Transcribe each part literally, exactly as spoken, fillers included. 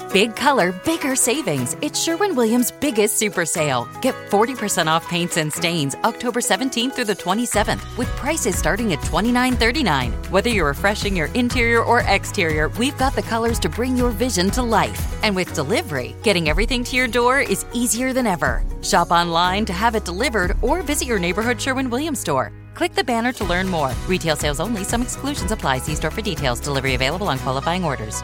Big color, bigger savings. It's Sherwin-Williams' biggest super sale. Get forty percent off paints and stains October seventeenth through the twenty-seventh with prices starting at twenty-nine thirty-nine. Whether you're refreshing your interior or exterior, we've got the colors to bring your vision to life. And with delivery, getting everything to your door is easier than ever. Shop online to have it delivered or visit your neighborhood Sherwin-Williams store. Click the banner to learn more. Retail sales only. Some exclusions apply. See store for details. Delivery available on qualifying orders.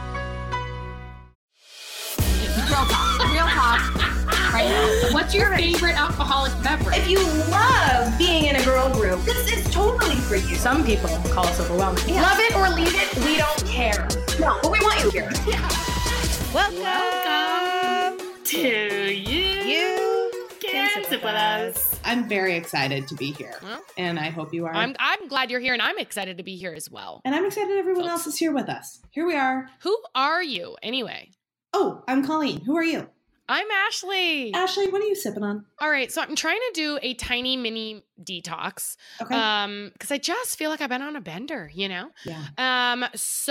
Real talk. Real talk. Right now. What's your favorite alcoholic beverage? If you love being in a girl group, this is totally for you. Some people call us overwhelming. Yeah. Love it or leave it, we don't care. No, but we want you here. Yeah. Welcome, Welcome to You. You Can Sip With Us. I'm very excited to be here, Well, and I hope you are. I'm I'm glad you're here, and I'm excited to be here as well. and I'm excited everyone Folks. else is here with us. Here we are. Who are you, anyway? Oh, I'm Colleen. Who are you? I'm Ashley. Ashley, what are you sipping on? All right, so I'm trying to do a tiny mini detox. Okay. Um, because I just feel like I've been on a bender, you know? yeah. Um,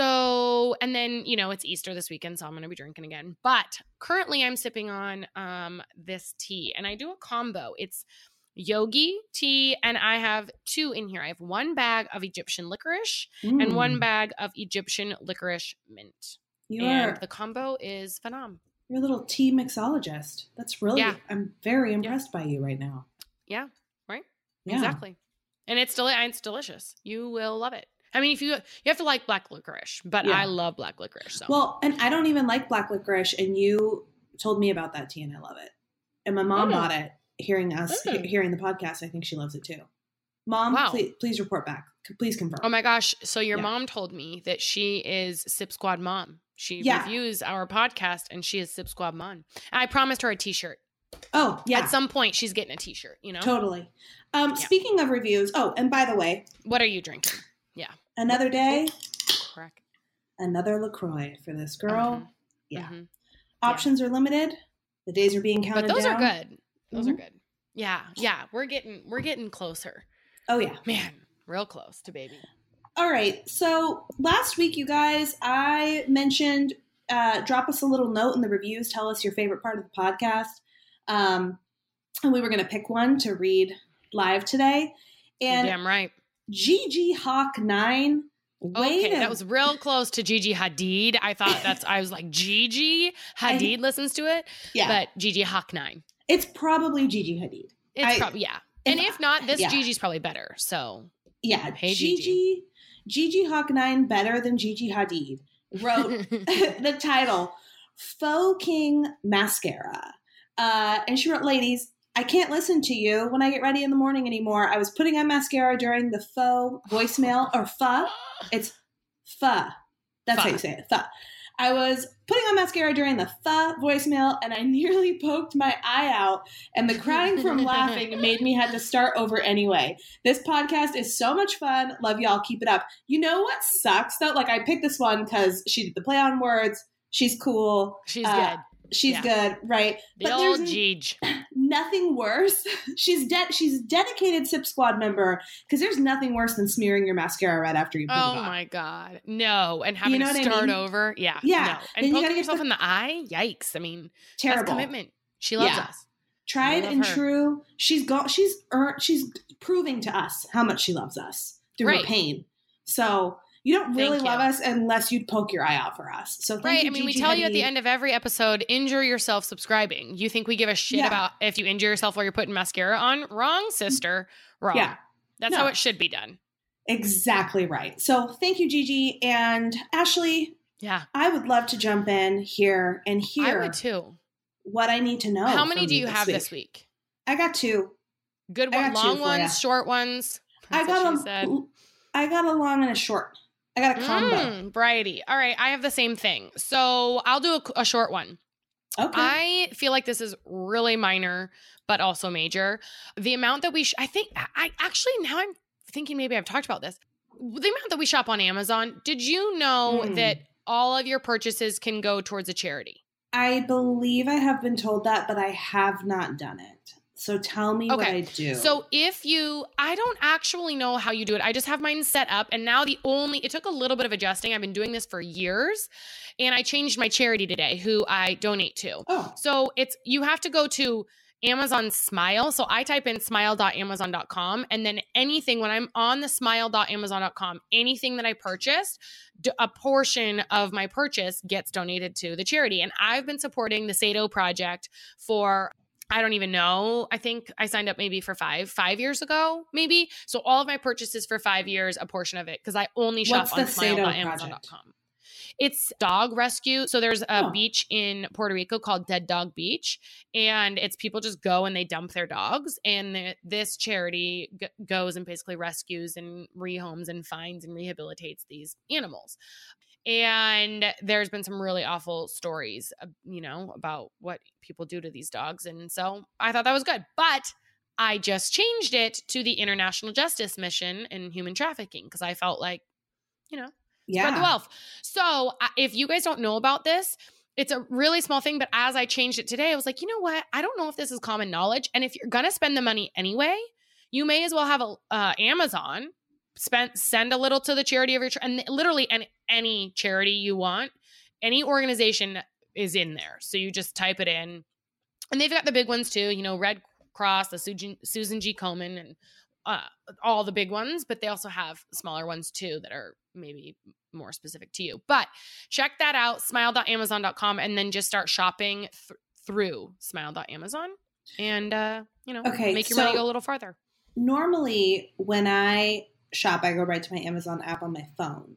so, and then, you know, it's Easter this weekend, so I'm going to be drinking again. But currently I'm sipping on um this tea, and I do a combo. It's yogi tea, and I have two in here. I have one bag of Egyptian licorice and one Mm. bag of Egyptian licorice mint. You and are the combo is phenomenal. you're a little tea mixologist. That's really, Yeah. I'm very impressed by you right now. Yeah, right? Yeah. Exactly. And it's deli- it's delicious. You will love it. I mean, if you you have to like black licorice, but Yeah. I love black licorice. So Well, and I don't even like black licorice, and you told me about that tea, and I love it. And my mom Mm. bought it. Hearing us, Mm. he- hearing the podcast, I think she loves it too. Mom, Wow. please, please report back. C- Please confirm. oh my gosh. So your Yeah. mom told me that she is Sip Squad mom. She Yeah. reviews our podcast, and she is Sip Squad mom. And I promised her a t-shirt. oh, yeah, At some point, she's getting a t-shirt, you know? totally. Um, Yeah. Speaking of reviews, oh, and by the way, What are you drinking? another day, Correct. another LaCroix for this girl. Mhm. Yeah. Mhm. Options are limited. The days are being counted But those down. are good. Those are Mhm. good. Yeah. Yeah. We're getting, we're getting closer. Oh, yeah. Man, real close to baby. All right. So last week, you guys, I mentioned uh, drop us a little note in the reviews. Tell us your favorite part of the podcast. Um, and we were going to pick one to read live today. You're And damn right. Gigi Hawk nine. Wait Okay, a- that was real close to Gigi Hadid. I thought that's, I was like, Gigi Hadid listens to it, yeah. but Gigi Hawk nine. It's probably Gigi Hadid. It's I- probably, yeah. if And if not, this yeah. Gigi's probably better. So, Yeah, Hey, Gigi. Gigi Hawk nine better than Gigi Hadid wrote the title Faux King Mascara. Uh, and she wrote, ladies, I can't listen to you when I get ready in the morning anymore. I was putting on mascara during the faux voicemail, or pho. It's pho. That's Pho. how you say it, pho. I was putting on mascara during the pho voicemail, and I nearly poked my eye out, and the crying from laughing made me had to start over anyway. This podcast is so much fun. Love y'all. Keep it up. You know what sucks, though? Like, I picked this one because she did the play on words. She's cool. she's Uh, good. She's Yeah. good, right? The but old there's Gigi. nothing worse. She's de- she's a dedicated Sip Squad member because there's nothing worse than smearing your mascara right after you put Oh it on. my God. No. And having know to what I start mean? over. Yeah. Yeah. No. Then And you poking gotta get yourself the- in the eye. Yikes. I mean, Terrible. that's commitment. She loves Yeah. us. Tried love and her. true. She's got. She's earned. She's proving to us how much she loves us through Right. her pain. So you don't really Thank love you. us unless you'd poke your eye out for us. So thank Right. you, I mean, we Gigi tell you at the Hadid. end of every episode, injure yourself subscribing. You think we give a shit Yeah. about if you injure yourself while you're putting mascara on? Wrong, sister. Wrong. Yeah. That's No. how it should be done. Exactly right. So thank you, Gigi and Ashley. Yeah. I would love to jump in here and hear I would too. what I need to know. How many from do you this have week. this week? I got two. Good I one, got two long for ones, ya. short ones. I That's what got she said. a, I got a long and a short. I got a combo. Mm, variety. All right. I have the same thing. So I'll do a, a short one. Okay. I feel like this is really minor, but also major. The amount that we, sh- I think, I, I actually, now I'm thinking maybe I've talked about this. The amount that we shop on Amazon, did you know Mm. that all of your purchases can go towards a charity? I believe I have been told that, but I have not done it. So tell me Okay. what I do. So if you, I don't actually know how you do it. I just have mine set up. And now the only, it took a little bit of adjusting. I've been doing this for years. And I changed my charity today, who I donate to. Oh. So it's, you have to go to Amazon Smile. So I type in smile dot amazon dot com, and then anything, when I'm on the smile dot amazon dot com, anything that I purchased, d- a portion of my purchase gets donated to the charity. And I've been supporting the Sado Project for, I don't even know. I think I signed up maybe for five, five years ago, maybe. So all of my purchases for five years, a portion of it, because I only shop What's on the smile Sado dot amazon dot com. Project? It's dog rescue. So there's a Oh. beach in Puerto Rico called Dead Dog Beach, and it's people just go and they dump their dogs. And the, this charity g- goes and basically rescues and rehomes and finds and rehabilitates these animals. And there's been some really awful stories, uh, you know, about what people do to these dogs. And so I thought that was good. But I just changed it to the International Justice Mission and human trafficking because I felt like, you know, Yeah. spread the wealth. So uh, if you guys don't know about this, it's a really small thing. But as I changed it today, I was like, you know what? I don't know if this is common knowledge. And if you're going to spend the money anyway, you may as well have a uh, Amazon spend, send a little to the charity of your, and literally any, any charity you want, any organization is in there. So you just type it in, and they've got the big ones too, you know, Red Cross, the Susan, Susan G. Komen, and uh, all the big ones, but they also have smaller ones too that are maybe more specific to you. But check that out, smile dot amazon dot com, and then just start shopping th- through smile dot amazon and, uh, you know, Okay, make your so- money go a little farther. Normally, when I shop, I go right to my Amazon app on my phone.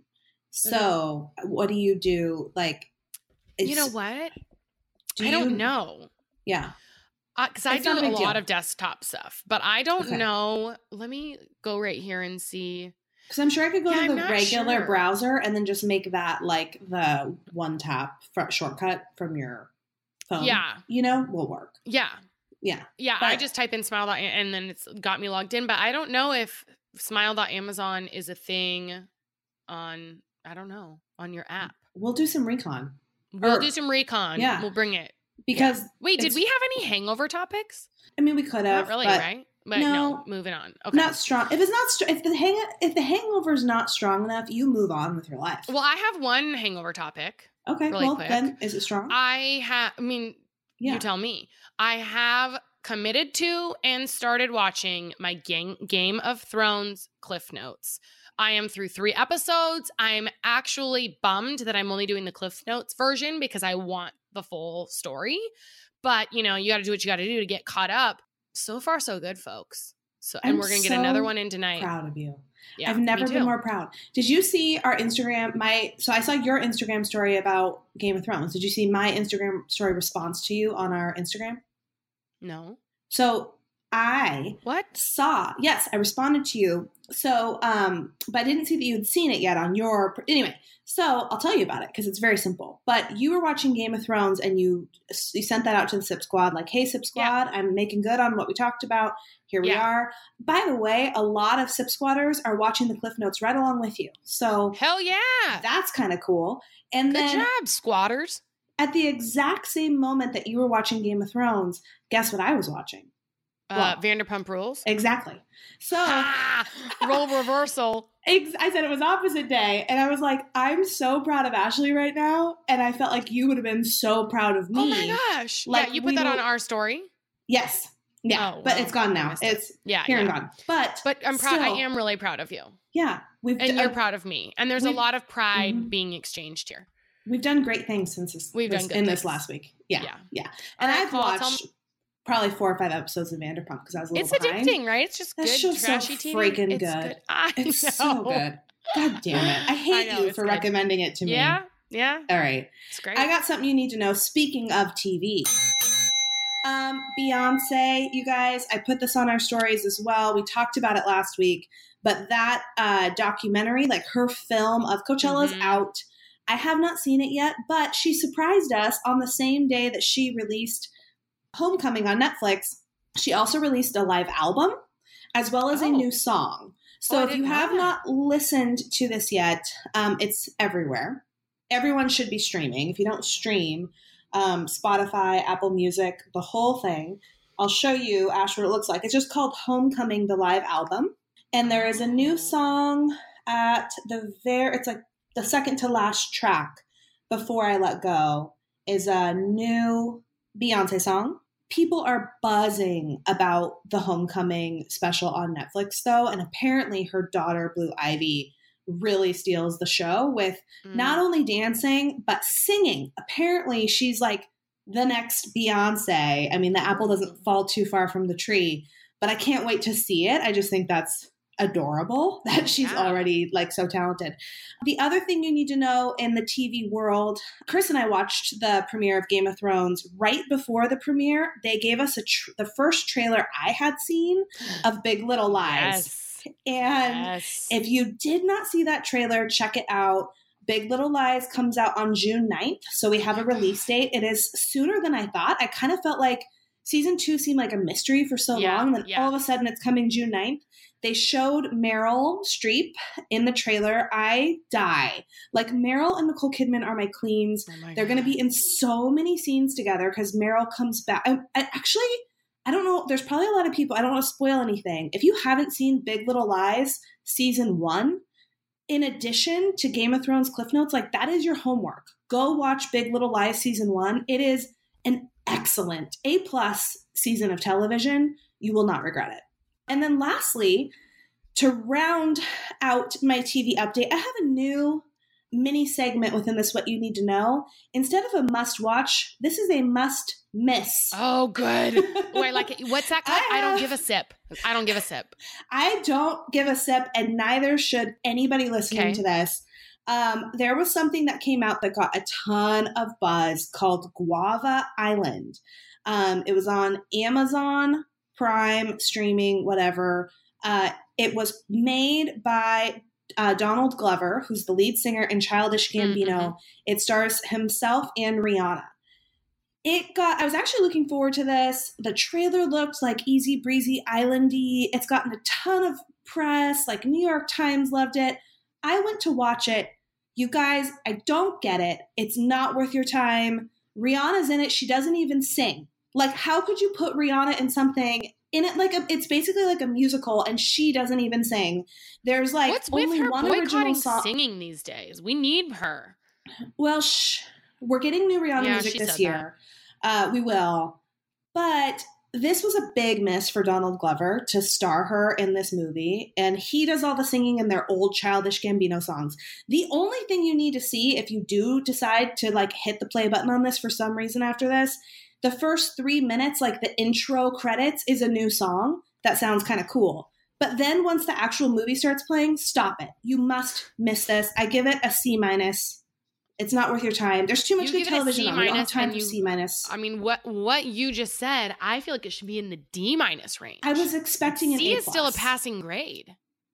So, what do you do? Like, You know it's- what? do I don't you- know. Yeah. Because I It's do not a a big lot deal. of desktop stuff, but I don't Okay. know. Let me go right here and see. Because I'm sure I could go Yeah, to I'm the not regular sure. browser and then just make that like the one tap front shortcut from your phone. Yeah. You know, will work. Yeah. Yeah. Yeah. I But- just type in smile dot and then it's got me logged in, but I don't know if smile dot amazon is a thing on, I don't know, on your app. We'll do some recon. We'll Or- do some recon. Yeah. We'll bring it. Because, Wait, did It's- we have any hangover topics? I mean, we could have. Not really, but right? But no, no. moving on. Okay. Not strong. If it's not, str- if the hang, if the hangover is not strong enough, you move on with your life. well, I have one hangover topic. okay. really Well, quick. then is it strong? I have, I mean, yeah. you tell me. I have committed to and started watching my Gang- Game of Thrones Cliff Notes. I am through three episodes. I'm actually bummed that I'm only doing the Cliff Notes version because I want the full story. But, you know, you got to do what you got to do to get caught up. So far, so good, folks. So, and I'm we're going to so get another one in tonight. Proud of you. Yeah, I've me never too. been more proud. Did you see our Instagram? My so I saw your Instagram story about Game of Thrones. Did you see my Instagram story response to you on our Instagram? No. So I What? saw, yes, I responded to you. So, um, but I didn't see that you had seen it yet on your, anyway, so I'll tell you about it because it's very simple. But you were watching Game of Thrones and you, you sent that out to the Sip Squad, like, hey, Sip Squad, Yeah. I'm making good on what we talked about. Here we Yeah. are. By the way, a lot of Sip Squatters are watching the Cliff Notes right along with you. So Hell yeah. that's kind of cool. And Good then job, squatters. at the exact same moment that you were watching Game of Thrones, guess what I was watching? Uh, Well, Vanderpump Rules. Exactly. So Ah, role reversal. Ex- I said it was opposite day, and I was like, I'm so proud of Ashley right now, and I felt like you would have been so proud of me. Oh my gosh. Like, yeah, you we put that on will- our story. Yes. Yeah, Oh, but wow. it's gone I now. missed it. It's Yeah, here and yeah. gone. But But I'm proud. I still, am really proud of you. Yeah, we've And d- you're uh, proud of me. And there's a we've- lot of pride Mhm. being exchanged here. we've done great things since this, We've this done good in this things. last week. Yeah, Yeah. yeah. And All right, I've Cole, tell watched probably four or five episodes of Vanderpump because I was a little It's behind. addicting, right? It's just That good, show's so trashy T V. freaking It's good. I It's know. so good. God damn it! I hate know, you it's for good. recommending it to me. Yeah, yeah. All right. It's great. I got something you need to know. Speaking of T V, um, Beyonce, you guys, I put this on our stories as well. We talked about it last week, but that uh, documentary, like her film of Coachella's Mhm. out. I have not seen it yet, but she surprised us on the same day that she released Homecoming on Netflix. She also released a live album as well as Oh. a new song. So Oh, I if you didn't know have that. not listened to this yet, um, it's everywhere. Everyone should be streaming. If you don't stream, um, Spotify, Apple Music, the whole thing. I'll show you, Ash, what it looks like. It's just called Homecoming, the live album. And there is a new song at the very, it's like the second to last track, Before I Let Go, is a new Beyonce song. People are buzzing about the Homecoming special on Netflix, though. And apparently her daughter, Blue Ivy, really steals the show with mm. not only dancing, but singing. Apparently she's like the next Beyonce. I mean, the apple doesn't fall too far from the tree, but I can't wait to see it. I just think that's adorable that she's yeah. already like so talented. The other thing you need to know in the T V world, Chris and I watched the premiere of Game of Thrones. Right before the premiere, they gave us a tr- the first trailer I had seen of Big Little Lies. Yes. And yes. if you did not see that trailer, check it out. Big Little Lies comes out on June ninth, so we have a release date. It is sooner than I thought. I kind of felt like season two seemed like a mystery for so yeah, long, then yeah. all of a sudden it's coming June ninth. They showed Meryl Streep in the trailer. I die. Like, Meryl and Nicole Kidman are my queens. Oh my They're going to be in so many scenes together because Meryl comes back. I, I actually, I don't know. There's probably a lot of people. I don't want to spoil anything. If you haven't seen Big Little Lies season one, in addition to Game of Thrones Cliff Notes, like, that is your homework. Go watch Big Little Lies season one. It is an excellent A-plus season of television. You will not regret it. And then lastly, to round out my T V update, I have a new mini segment within this What You Need to Know. Instead of a must watch, this is a must miss. Oh, good. Oh, I like it. What's that called? I, I I don't have, give a sip. I don't give a sip. I don't give a sip, and neither should anybody listening okay. to this. Um, there was something that came out that got a ton of buzz called Guava Island. Um, it was on Amazon Prime, streaming, whatever. Uh, it was made by uh, Donald Glover, who's the lead singer in Childish Gambino. Mm-hmm. It stars himself and Rihanna. It got, I was actually looking forward to this. The trailer looked like easy breezy islandy. It's gotten a ton of press, like New York Times loved it. I went to watch it. You guys, I don't get it. It's not worth your time. Rihanna's in it. She doesn't even sing. Like, how could you put Rihanna in something in it? Like, a, it's basically like a musical, and she doesn't even sing. There's like What's only with her one original boycotting song. Singing these days? We need her. Well, shh. We're getting new Rihanna yeah, music this year. Uh, we will. But this was a big miss for Donald Glover to star her in this movie, and he does all the singing in their old Childish Gambino songs. The only thing you need to see if you do decide to like hit the play button on this for some reason after this, the first three minutes, like the intro credits, is a new song that sounds kind of cool. But then once the actual movie starts playing, stop it. You must miss this. I give it a C minus. It's not worth your time. There's too much you good television on. We don't have time for you, C minus. I mean, what what you just said, I feel like it should be in the D minus range. I was expecting an C A+. is still a passing grade.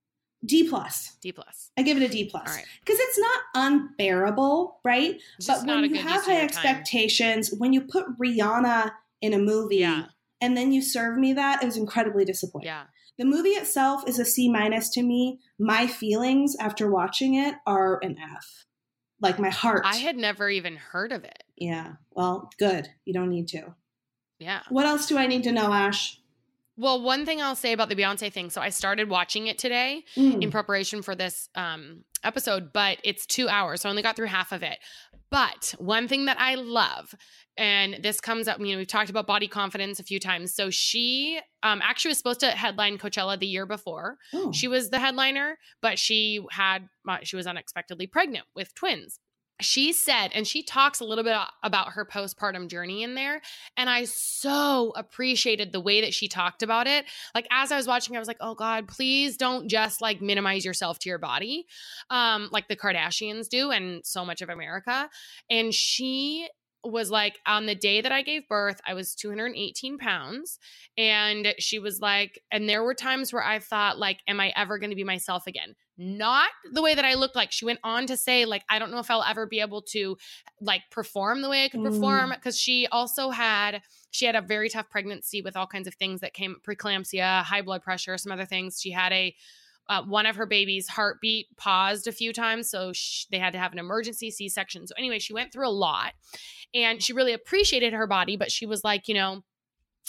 D plus. D plus. I give it a D plus. All right. Because it's not unbearable, right? It's but when you have high expectations, time. when you put Rihanna in a movie yeah. and then you serve me that, it was incredibly disappointing. Yeah. The movie itself is a C minus to me. My feelings after watching it are an F. Like, my heart. I had never even heard of it. Yeah. Well, good. You don't need to. Yeah. What else do I need to know, Ash? Well, one thing I'll say about the Beyonce thing. So I started watching it today mm. in preparation for this um, episode, but it's two hours. So I only got through half of it. But one thing that I love, and this comes up, you know, we've talked about body confidence a few times. So she um, actually was supposed to headline Coachella the year before. Oh. She was the headliner, but she had, uh, she was unexpectedly pregnant with twins. She said, and she talks a little bit about her postpartum journey in there. And I so appreciated the way that she talked about it. Like, as I was watching, I was like, oh God, please don't just like minimize yourself to your body. Um, like the Kardashians do and so much of America. And she was like, on the day that I gave birth, I was two hundred eighteen pounds. And she was like, and there were times where I thought, like, am I ever going to be myself again? Not the way that I looked like. She went on to say, like, I don't know if I'll ever be able to like perform the way I could perform. Mm. Cause she also had, she had a very tough pregnancy with all kinds of things that came, preeclampsia, high blood pressure, some other things. She had a, Uh, one of her baby's heartbeat paused a few times, so she, they had to have an emergency C-section. So anyway, she went through a lot, and she really appreciated her body, but she was like, you know,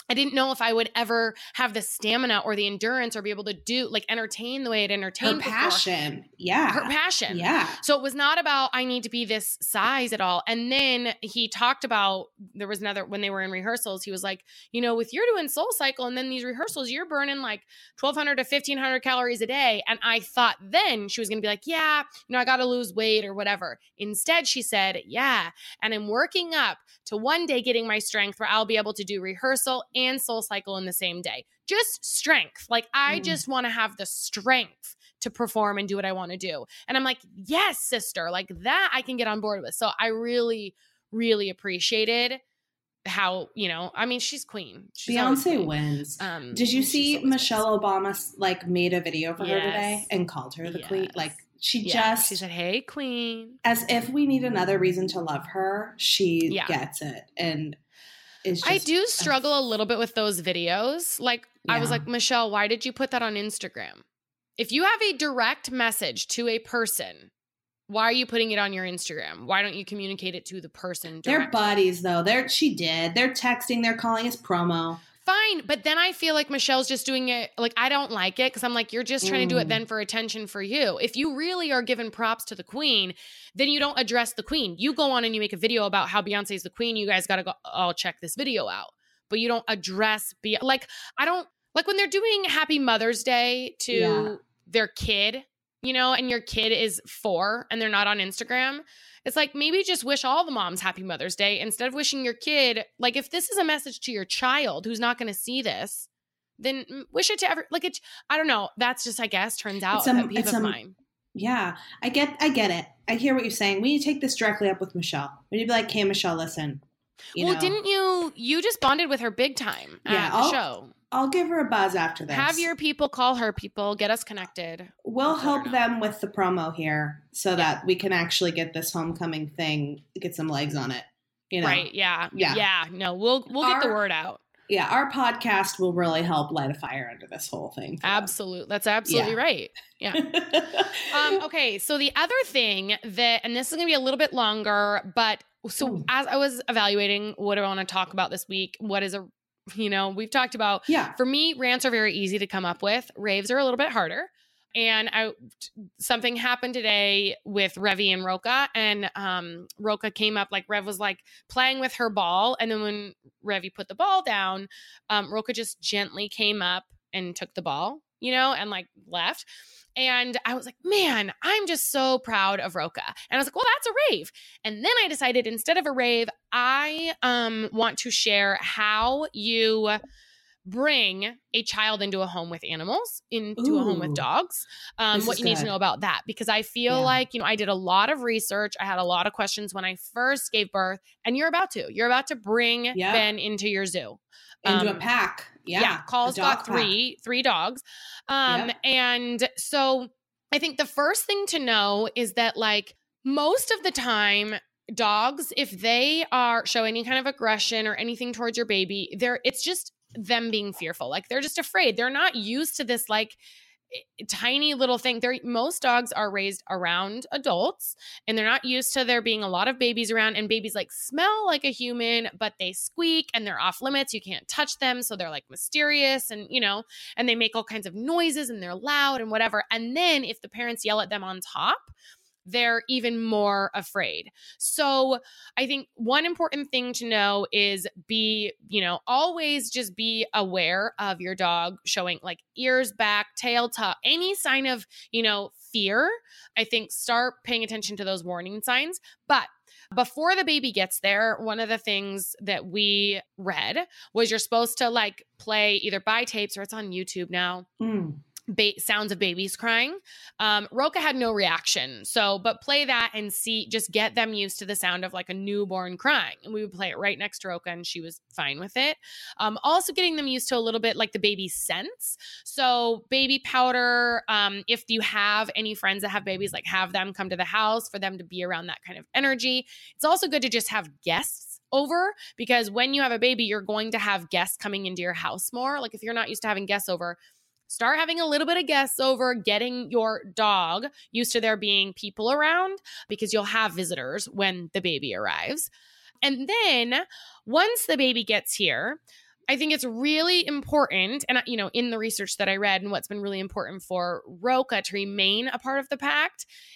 I didn't know if I would ever have the stamina or the endurance or be able to do like entertain the way I'd entertained Her before. passion. Yeah. Her passion. Yeah. So it was not about I need to be this size at all. And then he talked about, there was another, when they were in rehearsals, he was like, you know, with you're doing Soul Cycle and then these rehearsals, you're burning like twelve hundred to fifteen hundred calories a day. And I thought then she was going to be like, yeah, you know, I got to lose weight or whatever. Instead, she said, yeah. And I'm working up to one day getting my strength where I'll be able to do rehearsal and Soul Cycle in the same day. Just strength. Like I mm. just want to have the strength to perform and do what I want to do. And I'm like, yes, sister, like that I can get on board with. So I really, really appreciated how, you know, I mean, she's queen. She's Beyonce queen. wins. Um, Did you see Michelle Obama like made a video for yes. her today and called her the yes. queen? Like she yeah. just, she said, hey, queen. As if we need another reason to love her. She yeah. gets it. And is just, I do struggle uh, a little bit with those videos. Like yeah. I was like, Michelle, why did you put that on Instagram? If you have a direct message to a person, why are you putting it on your Instagram? Why don't you communicate it to the person directly? They're buddies though. They're she did. They're texting, they're calling us promo. Fine, but then I feel like Michelle's just doing it, like I don't like it because I'm like, you're just trying mm. to do it then for attention for you. If you really are giving props to the queen, then you don't address the queen. You go on and you make a video about how Beyonce's the queen. You guys got to go all check this video out. But you don't address, Be- like I don't, like when they're doing Happy Mother's Day to yeah. their kid, you know, and your kid is four and they're not on Instagram. It's like, maybe just wish all the moms Happy Mother's Day instead of wishing your kid. Like, if this is a message to your child who's not going to see this, then wish it to every, like, it, I don't know. That's just, I guess, turns out a pet peeve of mine. Yeah, I get, I get it. I hear what you're saying. We need to take this directly up with Michelle. We need to be like, hey, Michelle, listen. You well, know. didn't you, you just bonded with her big time at yeah, the I'll, show. I'll give her a buzz after this. Have your people call her people, get us connected. We'll help them with the promo here so yeah. that we can actually get this homecoming thing, get some legs on it. You know? Right, yeah. Yeah. Yeah, no, we'll we'll our, get the word out. Yeah, our podcast will really help light a fire under this whole thing. Absolutely. That's absolutely yeah. right. Yeah. um, okay, so the other thing that, and this is going to be a little bit longer, but so Ooh. as I was evaluating what I want to talk about this week, what is a You know, we've talked about, yeah. for me, rants are very easy to come up with. Raves are a little bit harder. And I, something happened today with Revy and Roka, and um, Roka came up, like Rev was like playing with her ball. And then when Revy put the ball down, um, Roka just gently came up and took the ball, you know, and like left. And I was like, man, I'm just so proud of Roka. And I was like, well, that's a rave. And then I decided instead of a rave, I um, want to share how you bring a child into a home with animals, into Ooh, a home with dogs, um, what you good. need to know about that. Because I feel yeah. like, you know, I did a lot of research. I had a lot of questions when I first gave birth, and you're about to, you're about to bring yeah. Ben into your zoo. Into um, a pack. Yeah. Yeah. Call's got three, pack. three dogs. Um, yep. And so I think the first thing to know is that like most of the time, dogs, if they are show any kind of aggression or anything towards your baby, they're, it's just them being fearful. Like they're just afraid. They're not used to this like tiny little thing. They're, most dogs are raised around adults, and they're not used to there being a lot of babies around, and babies like smell like a human, but they squeak and they're off limits. You can't touch them. So they're like mysterious, and you know, and they make all kinds of noises and they're loud and whatever. And then if the parents yell at them on top, they're even more afraid. So I think one important thing to know is be, you know, always just be aware of your dog showing like ears back, tail tuck, any sign of, you know, fear. I think start paying attention to those warning signs. But before the baby gets there, one of the things that we read was you're supposed to like play either by tapes or it's on YouTube now. Mm. Ba- sounds of babies crying. Um, Roka had no reaction. So, but play that and see, just get them used to the sound of like a newborn crying. And we would play it right next to Roka and she was fine with it. Um, also getting them used to a little bit like the baby's scents. So baby powder, um, if you have any friends that have babies, like have them come to the house for them to be around that kind of energy. It's also good to just have guests over, because when you have a baby, you're going to have guests coming into your house more. Like if you're not used to having guests over, start having a little bit of guests over, getting your dog used to there being people around, because you'll have visitors when the baby arrives. And then once the baby gets here, I think it's really important, and you know, in the research that I read and what's been really important for Roka to remain a part of the pack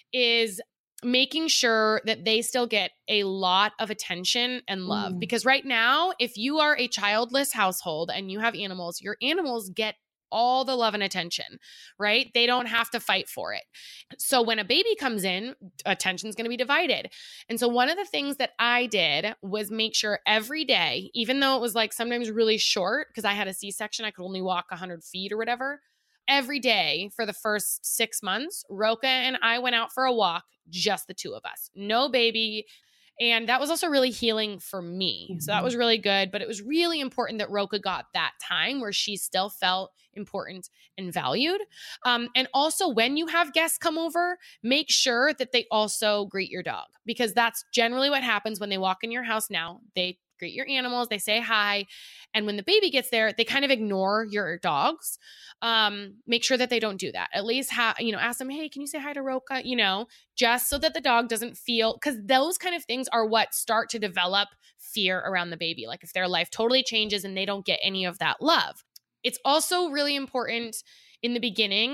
is making sure that they still get a lot of attention and love. Mm. Because right now, if you are a childless household and you have animals, your animals get all the love and attention, right? They don't have to fight for it. So when a baby comes in, attention's going to be divided. And so one of the things that I did was make sure every day, even though it was like sometimes really short, because I had a C-section, I could only walk one hundred feet or whatever, every day for the first six months, Roka and I went out for a walk, just the two of us, no baby. And that was also really healing for me. Mm-hmm. So that was really good. But it was really important that Roka got that time where she still felt important and valued. Um, and also when you have guests come over, make sure that they also greet your dog, because that's generally what happens when they walk in your house now. They greet your animals, they say hi. And when the baby gets there, they kind of ignore your dogs. Um, make sure that they don't do that. At least ha- you know, ask them, hey, can you say hi to Roka? You know, just so that the dog doesn't feel, because those kind of things are what start to develop fear around the baby. Like if their life totally changes and they don't get any of that love. It's also really important in the beginning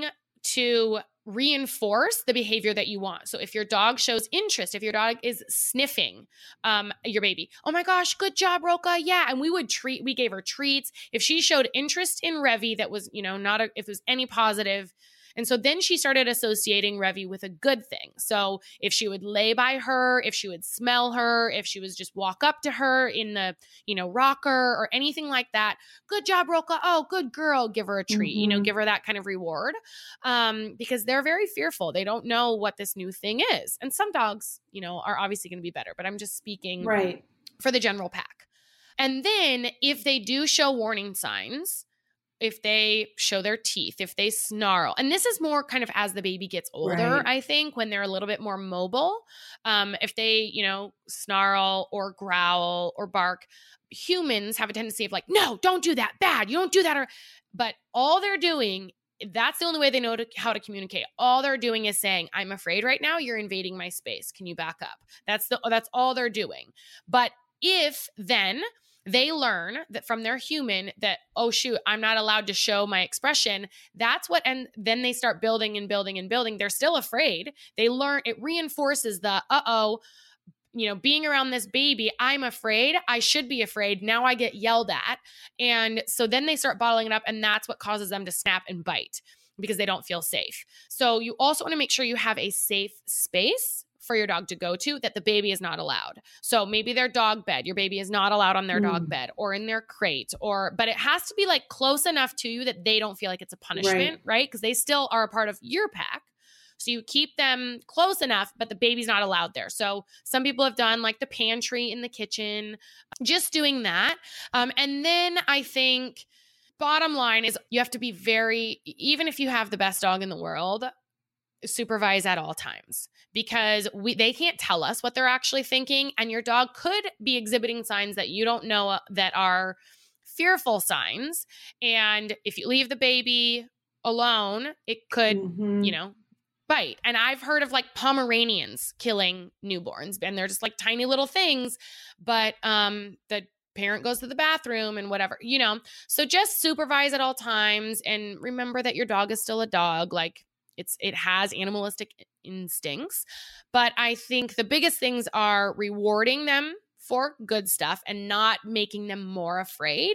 to reinforce the behavior that you want. So if your dog shows interest, if your dog is sniffing um, your baby, oh my gosh, good job, Roka. Yeah. And we would treat, we gave her treats. If she showed interest in Revy that was, you know, not a, if it was any positive. And so then she started associating Revy with a good thing. So if she would lay by her, if she would smell her, if she was just walk up to her in the, you know, rocker or anything like that, good job, Roka. Oh, good girl. Give her a treat, mm-hmm. you know, give her that kind of reward. Um, because they're very fearful. They don't know what this new thing is. And some dogs, you know, are obviously going to be better, but I'm just speaking right. for the general pack. And then if they do show warning signs, if they show their teeth, if they snarl, and this is more kind of as the baby gets older, right. I think when they're a little bit more mobile, um, if they, you know, snarl or growl or bark, humans have a tendency of like, no, don't do that. Bad. You don't do that. Or, but all they're doing, that's the only way they know to, how to communicate. All they're doing is saying, I'm afraid right now you're invading my space. Can you back up? That's the, that's all they're doing. But if then they learn that from their human that, oh shoot, I'm not allowed to show my expression. That's what, and then they start building and building and building. They're still afraid. They learn, it reinforces the, uh-oh, you know, being around this baby, I'm afraid. I should be afraid. Now I get yelled at. And so then they start bottling it up, and that's what causes them to snap and bite because they don't feel safe. So you also want to make sure you have a safe space for your dog to go to that the baby is not allowed. So maybe their dog bed, your baby is not allowed on their mm. dog bed or in their crate, or, but it has to be like close enough to you that they don't feel like it's a punishment, right? Because right? they still are a part of your pack. So you keep them close enough, but the baby's not allowed there. So some people have done like the pantry in the kitchen, just doing that. Um, and then I think bottom line is you have to be very, even if you have the best dog in the world, supervise at all times, because we they can't tell us what they're actually thinking, and your dog could be exhibiting signs that you don't know uh, that are fearful signs. And if you leave the baby alone, it could, mm-hmm. you know, bite. And I've heard of like Pomeranians killing newborns, and they're just like tiny little things, but um the parent goes to the bathroom and whatever, you know. So just supervise at all times, and remember that your dog is still a dog. Like It's it has animalistic instincts, but I think the biggest things are rewarding them for good stuff and not making them more afraid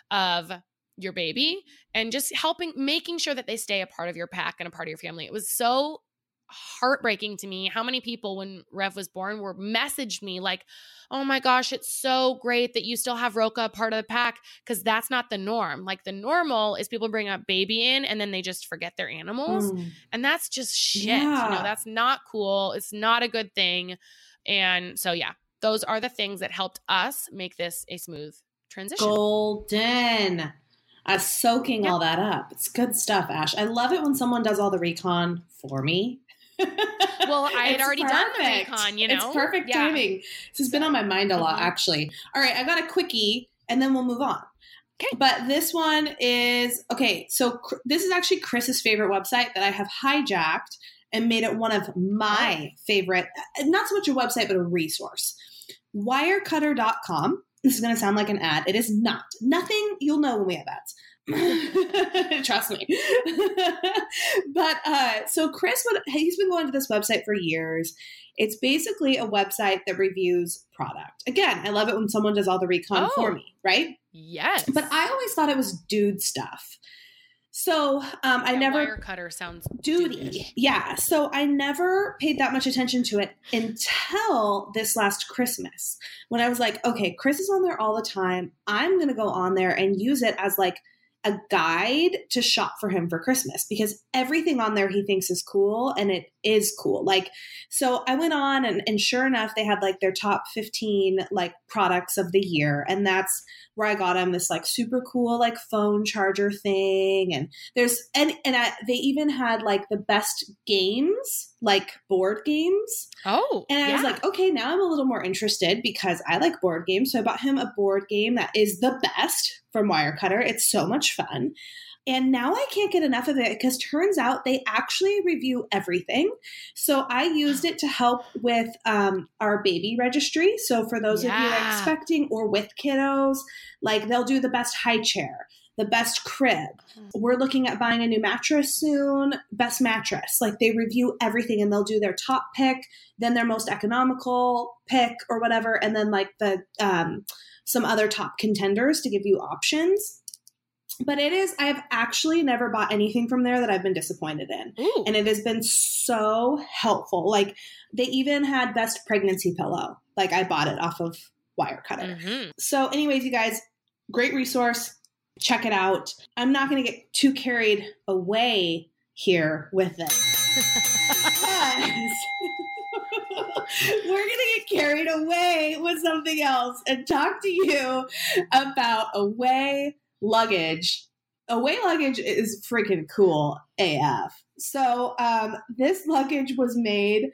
of your baby, and just helping, making sure that they stay a part of your pack and a part of your family. It was so heartbreaking to me how many people when Rev was born were messaged me like, oh my gosh, it's so great that you still have Roka a part of the pack, because that's not the norm. Like the normal is people bring a baby in and then they just forget their animals. Mm. And that's just shit. Yeah. You know, that's not cool. It's not a good thing. And so, yeah, those are the things that helped us make this a smooth transition. Golden. Uh, soaking yep. all that up. It's good stuff, Ash. I love it when someone does all the recon for me. Well, I had already perfect. done the recon, you know. It's perfect yeah. timing. This has been on my mind a lot, mm-hmm. actually. All right, I got a quickie, and then we'll move on. Okay. But this one is, okay, so cr- this is actually Chris's favorite website that I have hijacked and made it one of my favorite, not so much a website, but a resource. Wirecutter dot com This is going to sound like an ad. It is not. Nothing. You'll know when we have ads. Trust me. But uh, so Chris, would, he's been going to this website for years. It's basically a website that reviews product. Again, I love it when someone does all the recon Oh. for me, right? Yes. But I always thought it was dude stuff. So um, I Yeah, never wire cutter sounds duty. dude-ish. Yeah. So I never paid that much attention to it until this last Christmas when I was like, okay, Chris is on there all the time. I'm going to go on there and use it as like a guide to shop for him for Christmas because everything on there he thinks is cool and it is cool. Like, so I went on and, and sure enough, they had like their top fifteen like products of the year. And that's where I got him this like super cool, like phone charger thing. And there's, and, and I, they even had like the best games, like board games. Oh, And I yeah. was like, okay, now I'm a little more interested because I like board games. So I bought him a board game that is the best from Wirecutter. It's so much fun. And now I can't get enough of it because turns out they actually review everything. So I used it to help with um, our baby registry. So for those of you Yeah. expecting or with kiddos, like they'll do the best high chair, the best crib. We're looking at buying a new mattress soon, best mattress. Like they review everything and they'll do their top pick, then their most economical pick or whatever, and then like the um, some other top contenders to give you options. But it is, I've actually never bought anything from there that I've been disappointed in. Ooh. And it has been so helpful. Like they even had best pregnancy pillow. Like I bought it off of Wirecutter. Mhm. So anyways, you guys, great resource. Check it out. I'm not going to get too carried away here with it. Guys, we're going to get carried away with something else and talk to you about Away luggage. Away luggage is freaking cool A F. So um, this luggage was made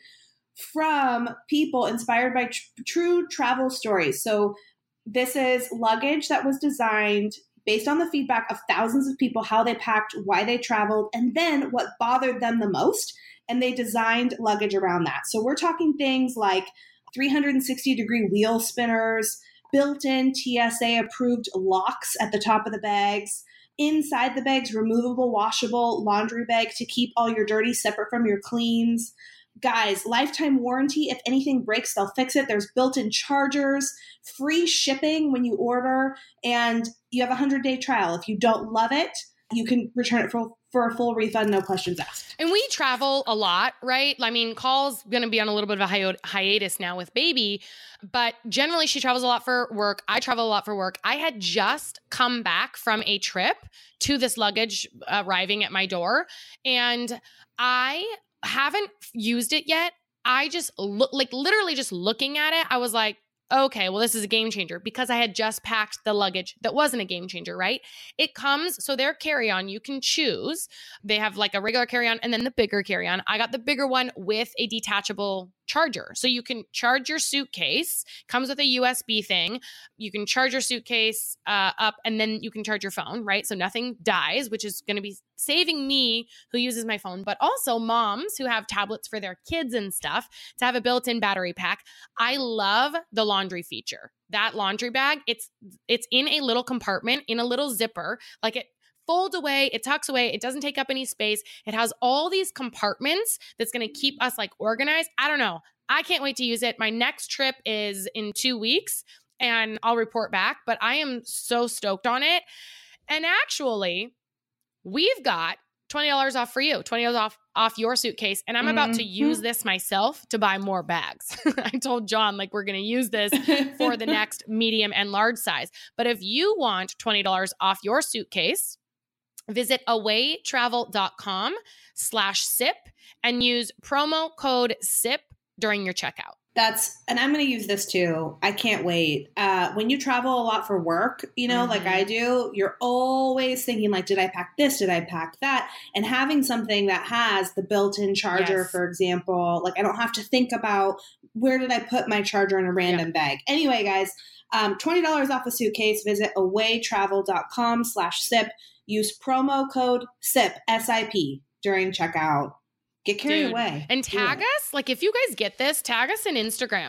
from people inspired by tr- true travel stories. So this is luggage that was designed based on the feedback of thousands of people, how they packed, why they traveled, and then what bothered them the most. And they designed luggage around that. So we're talking things like three hundred sixty degree wheel spinners, built-in T S A approved locks at the top of the bags, inside the bags, removable, washable laundry bag to keep all your dirty separate from your cleans. Guys, lifetime warranty. If anything breaks, they'll fix it. There's built-in chargers, free shipping when you order, and you have a hundred-day trial. If you don't love it, you can return it for, for a full refund, no questions asked. And we travel a lot, right? I mean, Call's going to be on a little bit of a hi- hiatus now with baby, but generally she travels a lot for work. I travel a lot for work. I had just come back from a trip to this luggage arriving at my door, and I haven't used it yet. I just look like literally just looking at it. I was like, okay, well, this is a game changer because I had just packed the luggage that wasn't a game changer, right? It comes, so their carry-on, you can choose. They have like a regular carry-on and then the bigger carry-on. I got the bigger one with a detachable charger. So you can charge your suitcase, comes with a U S B thing. You can charge your suitcase uh, up and then you can charge your phone, right? So nothing dies, which is going to be saving me who uses my phone, but also moms who have tablets for their kids and stuff to have a built-in battery pack. I love the laundry feature. That laundry bag, it's it's in a little compartment, in a little zipper, like it folds away, it tucks away, it doesn't take up any space. It has all these compartments that's going to keep us like organized. I don't know. I can't wait to use it. My next trip is in two weeks and I'll report back, but I am so stoked on it. And actually, we've got twenty dollars off for you, twenty dollars off off your suitcase. And I'm about to use this myself to buy more bags. I told John, like, we're going to use this for the next medium and large size. But if you want twenty dollars off your suitcase, visit awaytravel.com slash sip and use promo code SIP during your checkout. That's, and I'm going to use this too. I can't wait. Uh, when you travel a lot for work, you know, mm-hmm. like I do, you're always thinking like, did I pack this? Did I pack that? And having something that has the built-in charger, yes. for example, like I don't have to think about where did I put my charger in a random yeah. bag. Anyway, guys, um, twenty dollars off a suitcase, visit awaytravel.com slash sip. Use promo code SIP, S I P, during checkout. Get carried Dude. away. And tag us. Like, if you guys get this, tag us in Instagram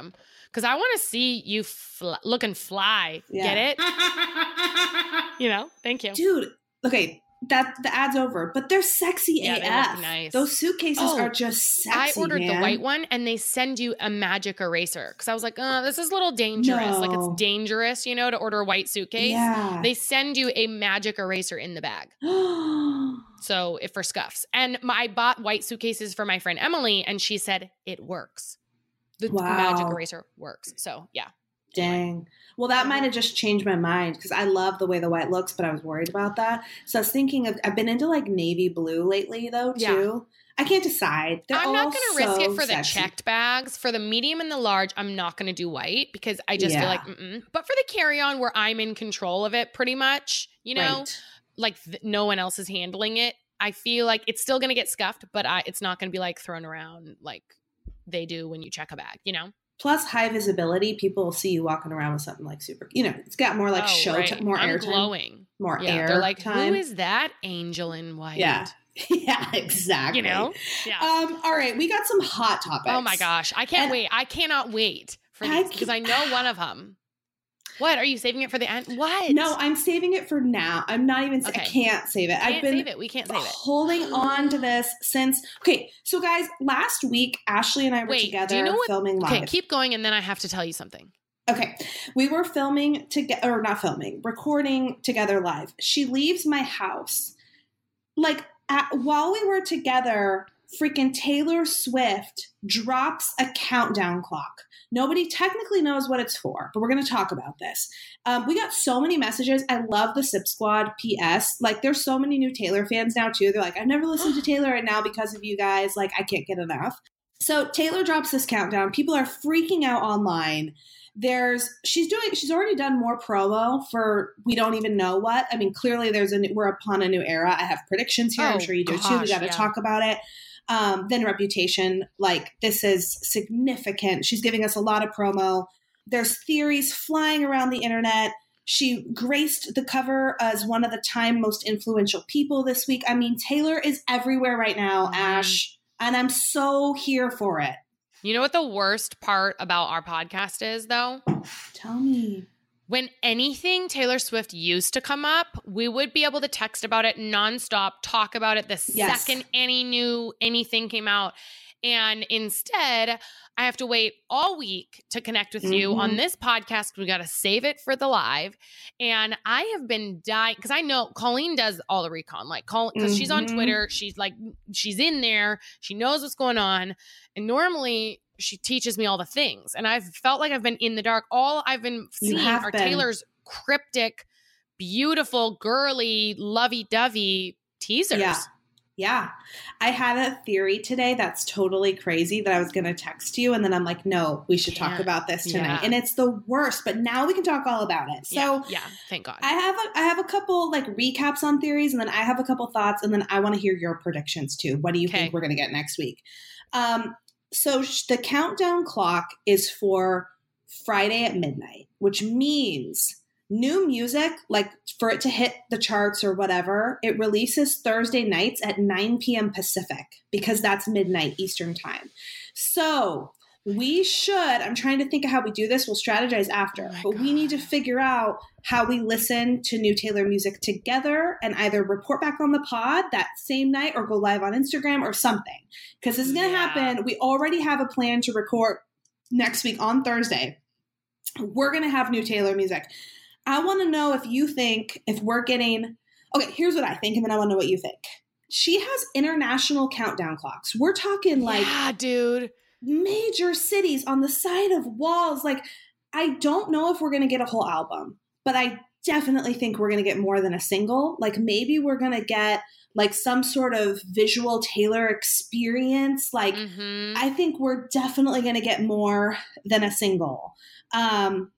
Because I want to see you fl- looking fly. Yeah. Get it? You know? Thank you. Dude, okay, that the ad's over, but they're sexy Yeah, A F. they look nice. Those suitcases Oh, are just I sexy, ordered man. the white one and they send you a magic eraser. Because I was like, uh, this is a little dangerous. Like, No. it's dangerous, you know, to order a white suitcase. Yeah. They send you a magic eraser in the bag. So if for scuffs. And my, I bought white suitcases for my friend Emily, and she said it works. The Wow. magic eraser works. So yeah. Dang. Well, that might have just changed my mind because I love the way the white looks, but I was worried about that. So I was thinking of, I've been into like navy blue lately though, too. Yeah. I can't decide. They're I'm all not going to risk so it for the sexy. checked bags. For the medium and the large, I'm not going to do white because I just Yeah. feel like, mm-mm. But for the carry-on where I'm in control of it pretty much, you know, Right. like th- no one else is handling it, I feel like it's still going to get scuffed, but I, it's not going to be like thrown around like they do when you check a bag, you know? Plus high visibility, people will see you walking around with something like super, you know, it's got more like Oh, show, right. t- more I'm air time, glowing. more Yeah, air they're like, time. who is that angel in white? Yeah. Yeah, exactly. You know? Yeah. Um, all right, we got some hot topics. Oh my gosh. I can't And- wait. I cannot wait for I these because I can't- know one of them. What? Are you saving it for the end? What? No, I'm saving it for now. I'm not even, Okay. I can't save it. Can't I've been save it. We can't save it. holding on to this since, okay, so guys, last week, Ashley and I were Wait, together do you know what- filming live. Okay, keep going and then I have to tell you something. Okay, we were filming together, or not filming, recording together live. She leaves my house. Like, at, while we were together, freaking Taylor Swift drops a countdown clock. Nobody technically knows what it's for, but we're going to talk about this. Um, we got so many messages. I love the Sip Squad P S. Like, there's so many new Taylor fans now, too. They're like, I've never listened to Taylor, and now because of you guys, like, I can't get enough. So Taylor drops this countdown. People are freaking out online. There's, she's doing, she's already done more promo for we don't even know what. I mean, clearly there's a, we're upon a new era. I have predictions here. Oh, I'm sure you do too. We gosh, got to yeah. talk about it. Um, then Reputation, like this is significant. She's giving us a lot of promo. There's theories flying around the internet. She graced the cover as one of the Time most influential people this week. I mean, Taylor is everywhere right now, Mhm. Ash, and I'm so here for it. You know what the worst part about our podcast is, though? Tell me. When anything Taylor Swift used to come up, we would be able to text about it nonstop, talk about it the Yes. second any new anything came out. And instead, I have to wait all week to connect with you Mhm. on this podcast. We got to save it for the live. And I have been dying because I know Colleen does all the recon, like because she's on Mhm. Twitter. She's like, she's in there. She knows what's going on. And normally she teaches me all the things. And I've felt like I've been in the dark. All I've been You seeing have are been. Taylor's cryptic, beautiful, girly, lovey-dovey teasers. Yeah. Yeah. I had a theory today that's totally crazy that I was going to text you. And then I'm like, no, we should talk Can't. about this tonight. Yeah. And it's the worst, but now we can talk all about it. So yeah, yeah, thank God. I have a, I have a couple like recaps on theories, and then I have a couple thoughts, and then I want to hear your predictions too. What do you Okay. think we're going to get next week? Um, so sh- the countdown clock is for Friday at midnight, which means new music, like for it to hit the charts or whatever, it releases Thursday nights at nine p.m. Pacific because that's midnight Eastern time. So we should, I'm trying to think of how we do this. We'll strategize after, Oh my but we need to God. figure out how we listen to new Taylor music together and either report back on the pod that same night or go live on Instagram or something. Because this is going to Yeah. happen. We already have a plan to record next week on Thursday. We're going to have new Taylor music. I want to know if you think, if we're getting, okay, here's what I think, and then I want to know what you think. She has international countdown clocks. We're talking like yeah, dude. major cities on the side of walls. Like, I don't know if we're going to get a whole album, but I definitely think we're going to get more than a single. Like, maybe we're going to get like some sort of visual Taylor experience. Like, Mhm. I think we're definitely going to get more than a single. Um,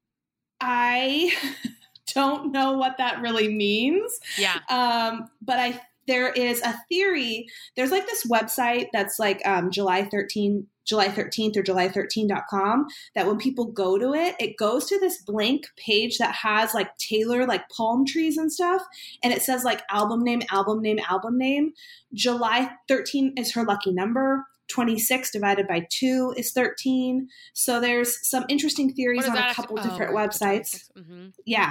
I don't know what that really means. Yeah. Um, but I there is a theory. There's like this website that's like um, July thirteenth, July thirteenth or July thirteen dot com that when people go to it, it goes to this blank page that has like Taylor, like palm trees and stuff. And it says like album name, album name, album name. July thirteenth is her lucky number. twenty-six divided by two is thirteen. So there's some interesting theories on a couple have to, different oh, right, websites. Mm-hmm. Yeah.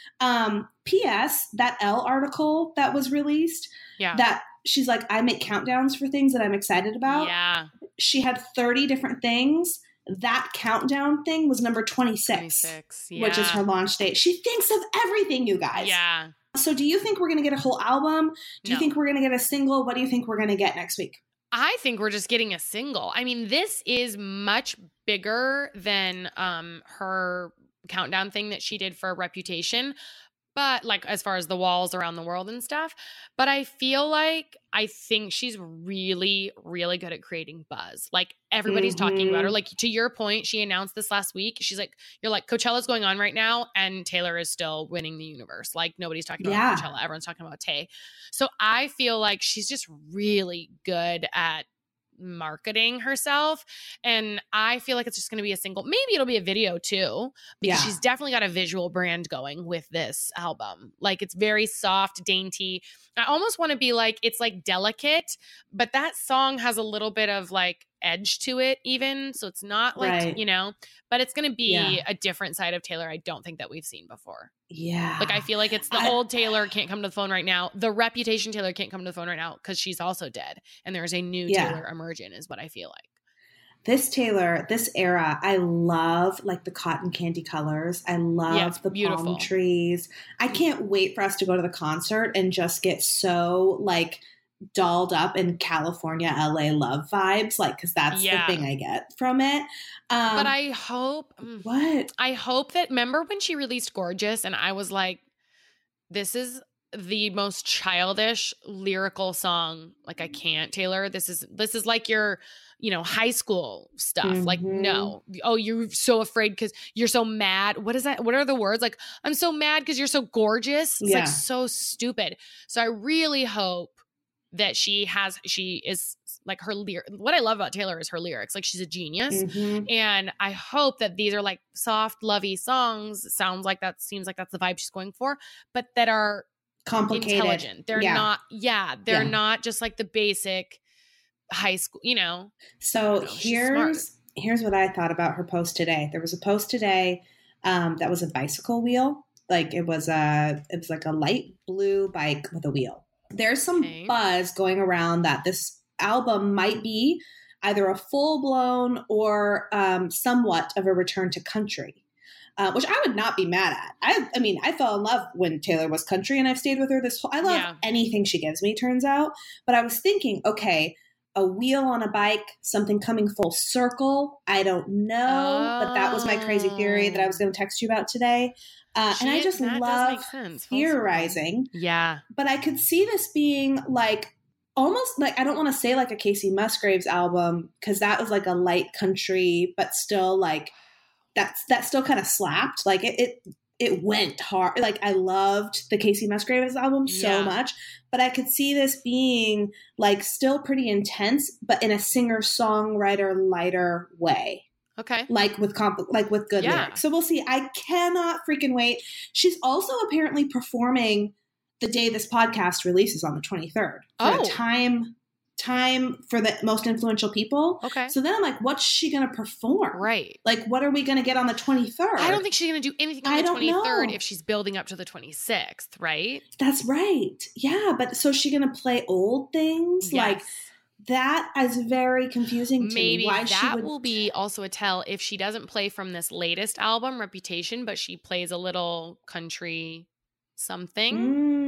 Um, P S that Elle article that was released, yeah. that she's like, I make countdowns for things that I'm excited about. Yeah. She had thirty different things. That countdown thing was number twenty-six, twenty-six yeah. which is her launch date. She thinks of everything, you guys. Yeah. So do you think we're going to get a whole album? Do you No. think we're going to get a single? What do you think we're going to get next week? I think we're just getting a single. I mean, this is much bigger than um, her countdown thing that she did for Reputation. But like as far as the walls around the world and stuff. But I feel like I think she's really, really good at creating buzz. Like everybody's mm-hmm. talking about her. Like to your point, she announced this last week. She's like, you're like, Coachella's going on right now and Taylor is still winning the universe. Like nobody's talking about yeah. Coachella. Everyone's talking about Tay. So I feel like she's just really good at marketing herself, and I feel like it's just going to be a single. Maybe it'll be a video too, because yeah. she's definitely got a visual brand going with this album. Like it's very soft, dainty. I almost want to be like, it's like delicate, but that song has a little bit of like edge to it even, so it's not like right. you know, but it's going to be yeah. a different side of Taylor I don't think that we've seen before. Yeah. Like I feel like it's the I, old Taylor can't come to the phone right now. The Reputation Taylor can't come to the phone right now because she's also dead. And there's a new yeah. Taylor emerging is what I feel like. This Taylor, this era, I love like the cotton candy colors. I love yeah, the beautiful. palm trees. I can't wait for us to go to the concert and just get so like dolled up in California, L A love vibes. Like, cause that's yeah. the thing I get from it. Um, but I hope, what? I hope that, remember when she released Gorgeous and I was like, this is the most childish lyrical song. Like I can't, Taylor, this is, this is like your, you know, high school stuff. Mm-hmm. Like, no, oh, you're so afraid because you're so mad. What is that? What are the words? Like, I'm so mad because you're so gorgeous. It's yeah. like so stupid. So I really hope that she has, she is like her lyric. What I love about Taylor is her lyrics. Like she's a genius. Mm-hmm. And I hope that these are like soft, lovey songs. Sounds like that seems like that's the vibe she's going for, but that are complicated. Intelligent. They're yeah. not, yeah, they're yeah. not just like the basic high school, you know. So you know, here's here's what I thought about her post today. There was a post today um, that was a bicycle wheel. Like it was a it was like a light blue bike with a wheel. There's some okay. buzz going around that this album might be either a full blown or um, somewhat of a return to country. Uh, which I would not be mad at. I, I mean, I fell in love when Taylor was country, and I've stayed with her this whole. I love yeah. anything she gives me. Turns out, but I was thinking, okay, a wheel on a bike, something coming full circle. I don't know, oh. but that was my crazy theory that I was going to text you about today. Uh, and I just love theorizing. Yeah, but I could see this being like almost like I don't want to say like a Casey Musgraves album because that was like a light country, but still like. That's that still kind of slapped. Like it, it, it went hard. Like I loved the Casey Musgraves album so yeah. much, but I could see this being like still pretty intense, but in a singer songwriter lighter way. Okay, like with comp, like with good yeah. lyrics. So we'll see. I cannot freaking wait. She's also apparently performing the day this podcast releases on the twenty-third for oh. a time. time for the most influential people. Okay. So then I'm like, what's she going to perform? Right. Like, what are we going to get on the twenty-third? I don't think she's going to do anything on I the don't twenty-third know. if she's building up to the twenty-sixth, right? That's right. Yeah. But so is she going to play old things? Yes. Like, that is very confusing to Maybe me. Why that she would... will be also a tell if she doesn't play from this latest album, Reputation, but she plays a little country something.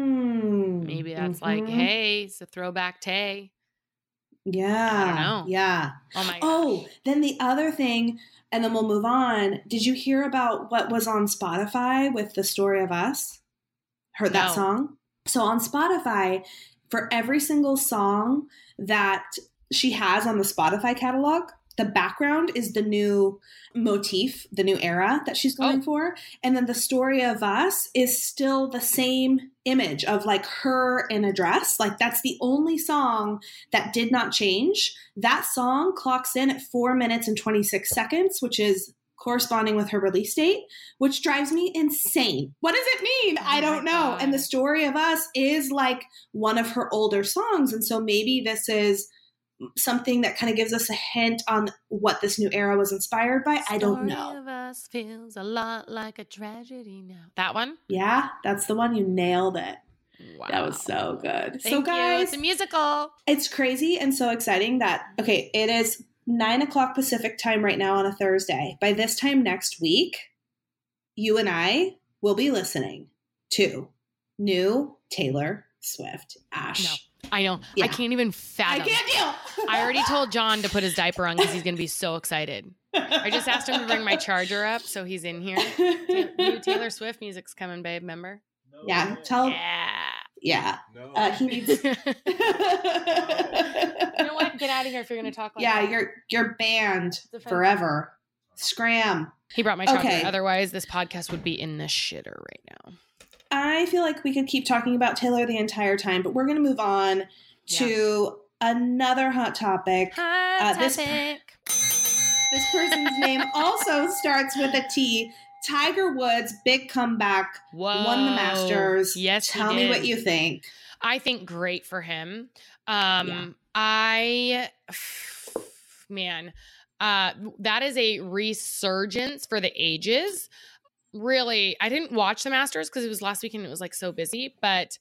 Mm. Maybe that's mm-hmm. like, hey, it's a throwback Tay. Yeah. I don't know. Yeah. Oh my gosh. Oh, then the other thing, and then we'll move on. Did you hear about what was on Spotify with The Story of Us? Heard that no. song? So on Spotify, for every single song that she has on the Spotify catalog, the background is the new motif, the new era that she's going oh. for. And then The Story of Us is still the same image of like her in a dress. Like that's the only song that did not change. That song clocks in at four minutes and twenty-six seconds, which is corresponding with her release date, which drives me insane. What does it mean? Oh I don't know. God. And The Story of Us is like one of her older songs. And so maybe this is something that kind of gives us a hint on what this new era was inspired by? I don't know. Story of us feels a lot like a tragedy now. That one? Yeah, that's the one. You nailed it. Wow. That was so good. Thank so guys, you. It's a musical. It's crazy and so exciting that, okay, it is nine o'clock Pacific time right now on a Thursday. By this time next week, you and I will be listening to new Taylor Swift. Ash. No. I know. Yeah. I can't even fathom. I can't deal. I already told John to put his diaper on because he's going to be so excited. I just asked him to bring my charger up so he's in here. Ta- new Taylor Swift music's coming, babe. Remember? No Yeah. way. Tell. Yeah. Yeah. No. Uh, he needs. You know what? Get out of here if you're going to talk like Yeah, that. you're you're banned Defend- forever. Scram. He brought my charger. Okay. Otherwise, this podcast would be in the shitter right now. I feel like we could keep talking about Taylor the entire time, but we're going to move on to another hot topic. Hot Uh, this- topic. This person's name also starts with a T. Tiger Woods, big comeback, Whoa. won the Masters. Yes, he Tell me did. what you think. I think great for him. Um, Yeah. I, man, uh, that is a resurgence for the ages. Really, I didn't watch the Masters because it was last weekend. It was like so busy, but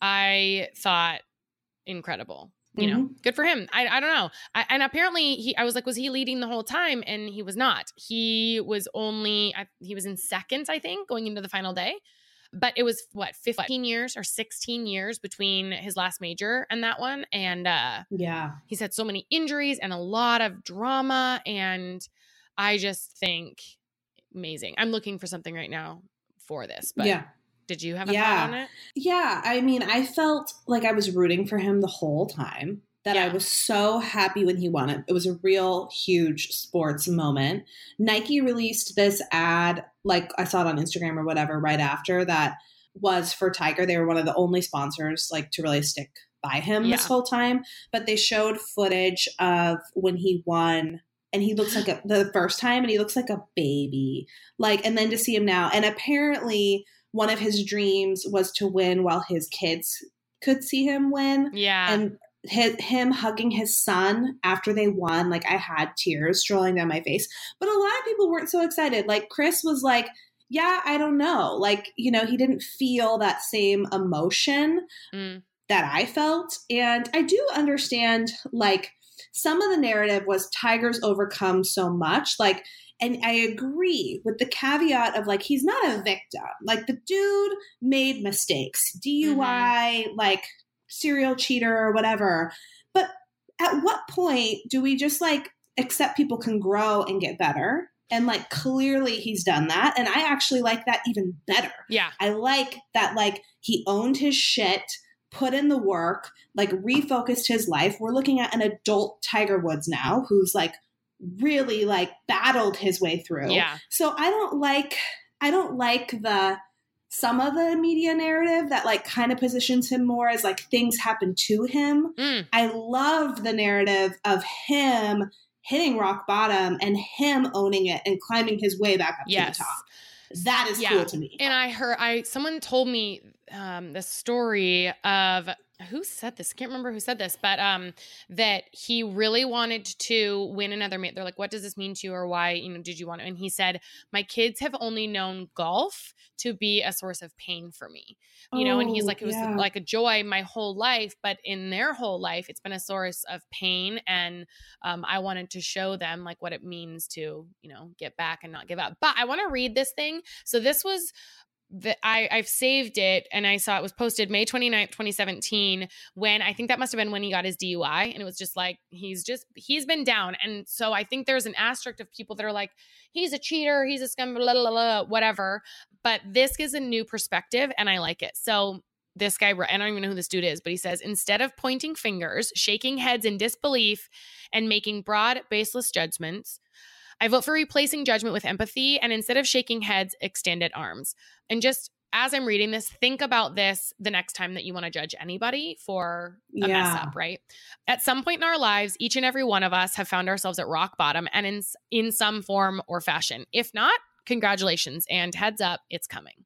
I thought incredible. You know, good for him. I I don't know. I, and apparently he, I was like, was he leading the whole time? And he was not. He was only, I, he was in second, I think, going into the final day. But it was what, fifteen years or sixteen years between his last major and that one. And uh, Yeah. he's had so many injuries and a lot of drama. And I just think amazing. I'm looking for something right now for this. But yeah. did you have a Yeah. thought on it? Yeah. I mean, I felt like I was rooting for him the whole time. That I Yeah. was so happy when he won it. It was a real huge sports moment. Nike released this ad, like I saw it on Instagram or whatever, right after that was for Tiger. They were one of the only sponsors like to really stick by him this Yeah. whole time. But they showed footage of when he won, and he looks like a, the first time, and he looks like a baby. Like, and then to see him now, and apparently one of his dreams was to win while his kids could see him win. Yeah. And his, him hugging his son after they won, like I had tears strolling down my face. But a lot of people weren't so excited. Like Chris was like, yeah, I don't know. Like, you know, he didn't feel that same emotion Mm. that I felt. And I do understand, like, some of the narrative was Tiger's overcome so much. Like, and I agree with the caveat of like, he's not a victim. Like the dude made mistakes, D U I, like serial cheater or whatever. But at what point do we just like accept people can grow and get better? And like, clearly he's done that. And I actually like that even better. Yeah. I like that, like, he owned his shit, put in the work, like refocused his life. We're looking at an adult Tiger Woods now who's like really like battled his way through. Yeah. So I don't like, I don't like the, some of the media narrative that like kind of positions him more as like things happen to him. Mm. I love the narrative of him hitting rock bottom and him owning it and climbing his way back up Yes. to the top. That is Yeah. cool to me. And I heard, I someone told me um, the story of who said this? I can't remember who said this, but um, that he really wanted to win another mate. They're like, "What does this mean to you, or why? You know, did you want to?" And he said, "My kids have only known golf to be a source of pain for me." You know, and he's Oh, like, "It was yeah. like a joy my whole life, but in their whole life, it's been a source of pain." And um, I wanted to show them like what it means to, you know, get back and not give up. But I want to read this thing. So this was. That I, I've saved it, and I saw it was posted May twenty-ninth, twenty seventeen, when I think that must have been when he got his D U I. And it was just like, he's just, he's been down. And so I think there's an asterisk of people that are like, he's a cheater, he's a scum, blah, blah, blah, whatever. But this gives a new perspective, and I like it. So this guy, I don't even know who this dude is, but he says, instead of pointing fingers, shaking heads in disbelief, and making broad, baseless judgments, I vote for replacing judgment with empathy, and instead of shaking heads, extended arms. And just as I'm reading this, think about this the next time that you want to judge anybody for a Yeah. mess up, right? At some point in our lives, each and every one of us have found ourselves at rock bottom, and in in some form or fashion. If not, congratulations, and heads up, it's coming.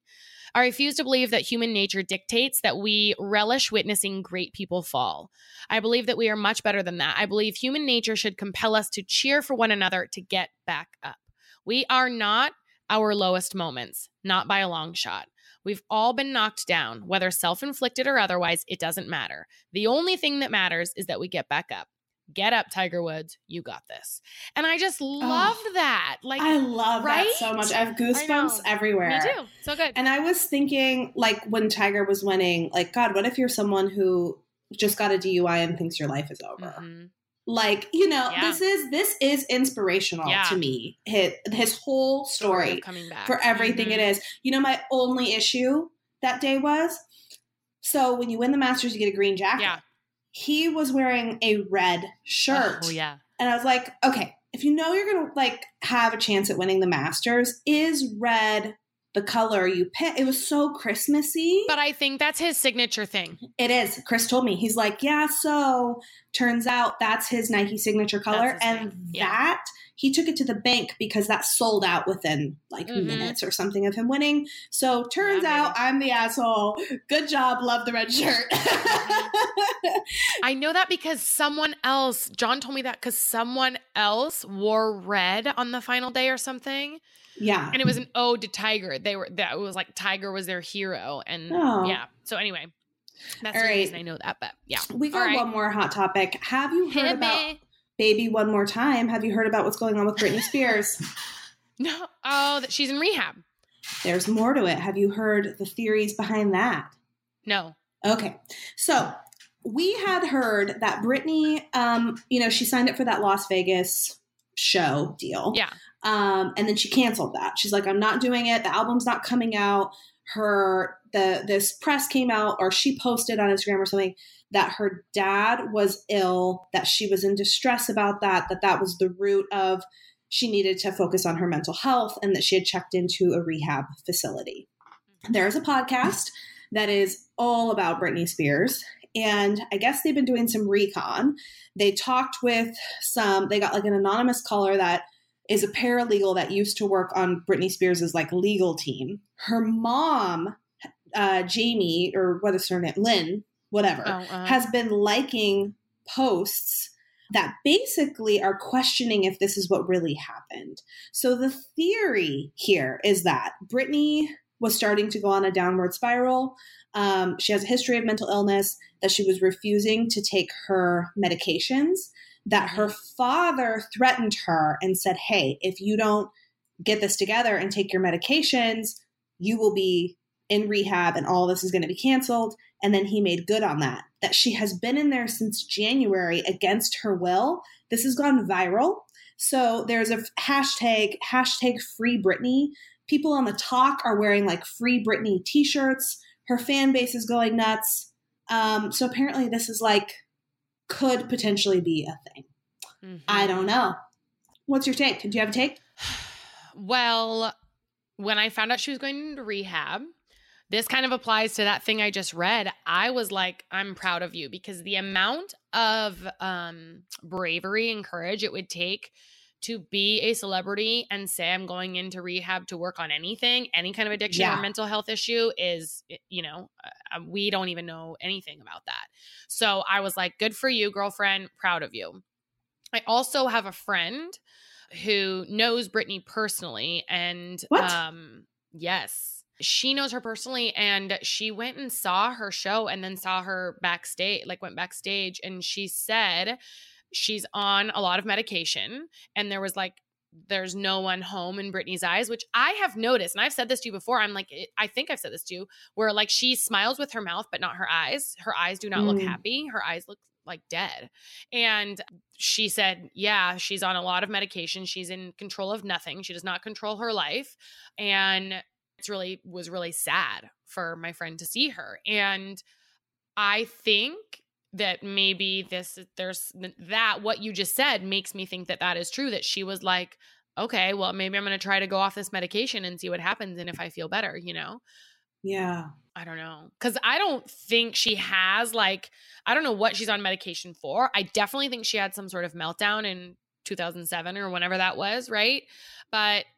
I refuse to believe that human nature dictates that we relish witnessing great people fall. I believe that we are much better than that. I believe human nature should compel us to cheer for one another to get back up. We are not our lowest moments, not by a long shot. We've all been knocked down, whether self-inflicted or otherwise, it doesn't matter. The only thing that matters is that we get back up. Get up, Tiger Woods. You got this. And I just loved oh, that. Like, I love right? that so much. I have goosebumps I everywhere. Me too. So good. And I was thinking, like, when Tiger was winning, like, God, what if you're someone who just got a D U I and thinks your life is over? Mm-hmm. Like, you know, Yeah. this is this is inspirational Yeah. to me. His, his whole story Coming back. for everything Mhm. it is. You know, my only issue that day was, so when you win the Masters, you get a green jacket. Yeah. He was wearing a red shirt. Oh, yeah. And I was like, okay, if you know you're going to like have a chance at winning the Masters, is red the color you pick? It was so Christmassy. But I think that's his signature thing. It is. Chris told me. He's like, yeah, so turns out that's his Nike signature color. That's his And thing. Yeah. that, he took it to the bank because that sold out within like Mhm. minutes or something of him winning. So turns Yeah, out I'm the asshole. Good job. Love the red shirt. I know that because someone else, John told me that because someone else wore red on the final day or something. Yeah. And it was an ode to Tiger. They were, that was like Tiger was their hero. And Oh. yeah. So anyway, that's All the right. reason I know that. But yeah. We got All right. one more hot topic. Have you heard Hit about me. Baby One More Time? Have you heard about what's going on with Britney Spears? No. Oh, that she's in rehab. There's more to it. Have you heard the theories behind that? No. Okay. So we had heard that Britney, um, you know, she signed up for that Las Vegas show deal. Yeah. Um, and then she canceled that. She's like, I'm not doing it. The album's not coming out. Her, the, this press came out, or she posted on Instagram or something, that her dad was ill, that she was in distress about that, that that was the root of she needed to focus on her mental health, and that she had checked into a rehab facility. There's a podcast that is all about Britney Spears, and I guess they've been doing some recon. They talked with some, they got like an anonymous caller that is a paralegal that used to work on Britney Spears' like legal team. Her mom, uh, Jamie, or what is her name? Lynn, whatever, Oh, uh-huh. has been liking posts that basically are questioning if this is what really happened. So the theory here is that Britney was starting to go on a downward spiral. Um, she has a history of mental illness, that she was refusing to take her medications, that her father threatened her and said, hey, if you don't get this together and take your medications, you will be in rehab and all this is going to be canceled. And then he made good on that, that she has been in there since January against her will. This has gone viral. So there's a hashtag, hashtag free Britney. People on the talk are wearing like free Britney t-shirts. Her fan base is going nuts. Um, so apparently this is like, could potentially be a thing. Mm-hmm. I don't know. What's your take? Do you have a take? Well, when I found out she was going into rehab, this kind of applies to that thing I just read. I was like, I'm proud of you, because the amount of um, bravery and courage it would take to be a celebrity and say, I'm going into rehab to work on anything, any kind of addiction Yeah. or mental health issue is, you know, uh, we don't even know anything about that. So I was like, good for you, girlfriend. Proud of you. I also have a friend who knows Britney personally. And What? um, yes, she knows her personally. And she went and saw her show and then saw her backstage, like went backstage. And she said she's on a lot of medication. And there was like, there's no one home in Britney's eyes, which I have noticed. And I've said this to you before. I'm like, I think I've said this to you, where like she smiles with her mouth, but not her eyes. Her eyes do not look Mm. happy. Her eyes look like dead. And she said, yeah, she's on a lot of medication. She's in control of nothing. She does not control her life. And it's really, was really sad for my friend to see her. And I think that maybe this, there's that, what you just said makes me think that that is true, that she was like, okay, well, maybe I'm going to try to go off this medication and see what happens. And if I feel better, you know? Yeah. I don't know. Cause I don't think she has like, I don't know what she's on medication for. I definitely think she had some sort of meltdown in two thousand seven or whenever that was. Right. But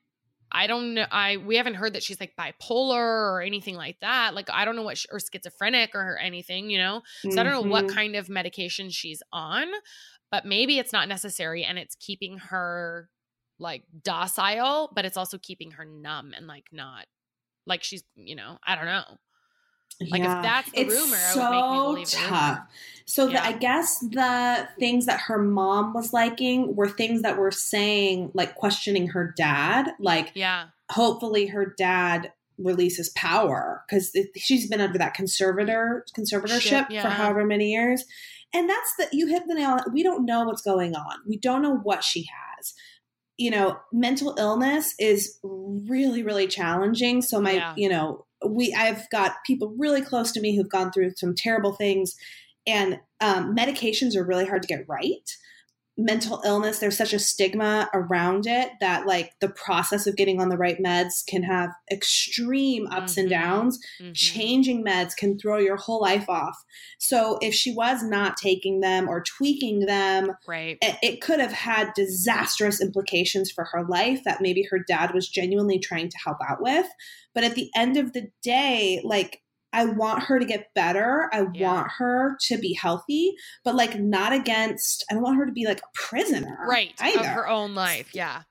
I don't know. I we haven't heard that she's like bipolar or anything like that. Like I don't know what she, or schizophrenic or anything, you know. So mm-hmm. I don't know what kind of medication she's on, but maybe it's not necessary and it's keeping her like docile, but it's also keeping her numb and like not like she's, you know, I don't know. Like yeah. if that's the it's rumor, so it would make me believe tough. it. So yeah. the, I guess the things that her mom was liking were things that were saying, like questioning her dad. Like, yeah, hopefully her dad releases power because she's been under that conservator conservatorship Ship, yeah. for however many years. And that's the you hit the nail. We don't know what's going on. We don't know what she has. You know, mental illness is really, really challenging. So my, yeah. you know. We, I've got people really close to me who've gone through some terrible things, and um, medications are really hard to get right. Mental illness, there's such a stigma around it that like the process of getting on the right meds can have extreme ups mm-hmm. and downs. Mm-hmm. Changing meds can throw your whole life off. So if she was not taking them or tweaking them, right, it, it could have had disastrous implications for her life that maybe her dad was genuinely trying to help out with. But at the end of the day, like, I want her to get better. I yeah. want her to be healthy, but like not against, I don't want her to be like a prisoner. Right. Either. Of her own life. Yeah.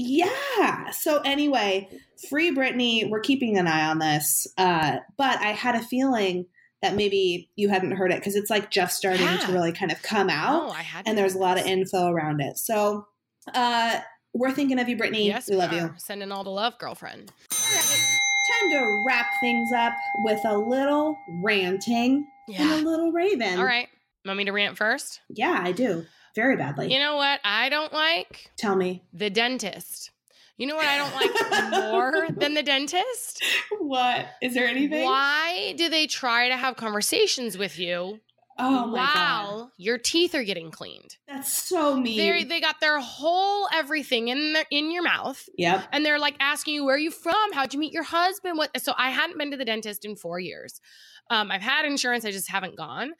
Yeah. So anyway, free Britney. We're keeping an eye on this. Uh, but I had a feeling that maybe you hadn't heard it because it's like just starting yeah. to really kind of come out. Oh, I hadn't. And there's a lot of info around it. So uh, we're thinking of you, Britney. Yes, we, we love are. you. Sending all the love, girlfriend. All right. Time to wrap things up with a little ranting yeah. and a little raving. All right. Want me to rant first? Yeah, I do. Very badly. You know what I don't like? Tell me. The dentist. You know what I don't like more than the dentist? What? Is there anything? Why do they try to have conversations with you oh my while God. your teeth are getting cleaned? That's so mean. They they got their whole everything in their, in your mouth. Yep. And they're like asking you, where are you from? How'd you meet your husband? What? So I hadn't been to the dentist in four years. Um, I've had insurance. I just haven't gone.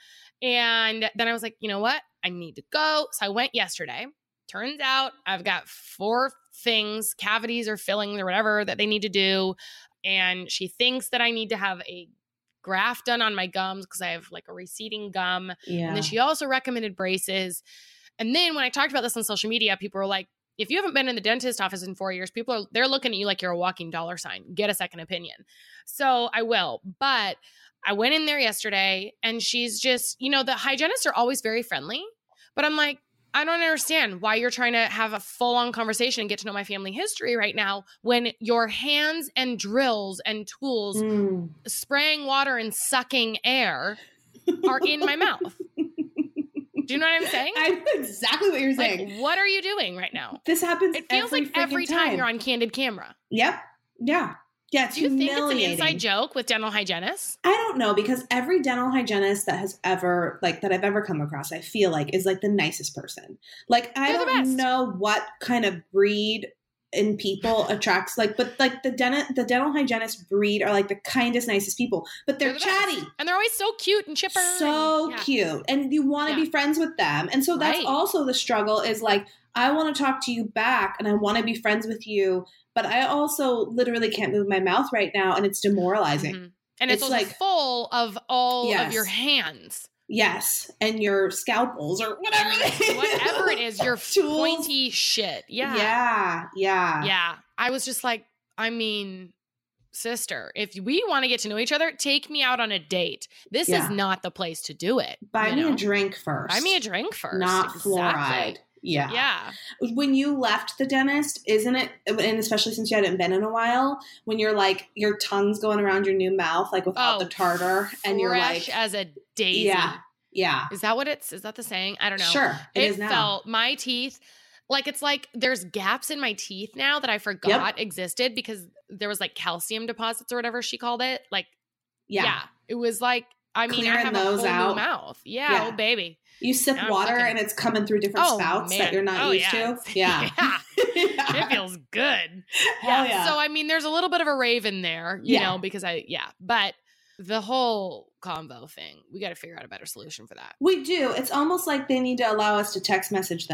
And then I was like, you know what? I need to go. So I went yesterday. Turns out I've got four things, cavities or fillings or whatever that they need to do. And she thinks that I need to have a graft done on my gums because I have like a receding gum. Yeah. And then she also recommended braces. And then when I talked about this on social media, people were like, if you haven't been in the dentist office in four years, people are, they're looking at you like you're a walking dollar sign. Get a second opinion. So I will. But I went in there yesterday and she's just, you know, the hygienists are always very friendly. But I'm like, I don't understand why you're trying to have a full-on conversation and get to know my family history right now when your hands and drills and tools mm. spraying water and sucking air are in my mouth. Do you know what I'm saying? I know exactly what you're saying. Like, what are you doing right now? This happens It feels every like every time. time you're on candid camera. Yep. Yeah. Yeah, it's Do you think it's an humiliating. inside joke with dental hygienists? I don't know, because every dental hygienist that has ever, like, that I've ever come across, I feel like is like the nicest person. Like, I They're don't know what kind of breed in people attracts, like, but like the dental, the dental hygienist breed are like the kindest, nicest people, but they're, They're the chatty. best. And they're always so cute and chipper. So and, yeah. cute. And you want to Yeah. be friends with them. And so that's Right. also the struggle is like, I want to talk to you back and I want to be friends with you, but I also literally can't move my mouth right now and it's demoralizing. Mm-hmm. And it's, It's also like- full of all Yes. of your hands. Yes. And your scalpels or whatever. Whatever it is, your Tools. pointy shit. Yeah. Yeah. Yeah. Yeah. I was just like, I mean, sister, if we want to get to know each other, take me out on a date. This Yeah. is not the place to do it. Buy you me know? a drink first. Buy me a drink first. Not Exactly. fluoride. Yeah. Yeah. When you left the dentist, isn't it, and especially since you hadn't been in a while, when you're like, your tongue's going around your new mouth, like without Oh, the tartar, and you're Fresh like, as a daisy. yeah, yeah. Is that what it's, is that the saying? I don't know. Sure. It, It is now. felt, my teeth, like it's like there's gaps in my teeth now that I forgot existed because there was like calcium deposits or whatever she called it. Like, yeah. yeah, it was like, I mean, I Clearing have those a whole out. new mouth. Yeah, Yeah. oh baby. You sip Now I'm water looking- and it's coming through different Oh, spouts man. that you're not Oh, used yeah. to. Yeah. Yeah. Yeah. It feels good. Hell yeah. So, I mean, there's a little bit of a rave in there, you Yeah. know, because I, yeah. But the whole convo thing, we got to figure out a better solution for that. We do. It's almost like they need to allow us to text message them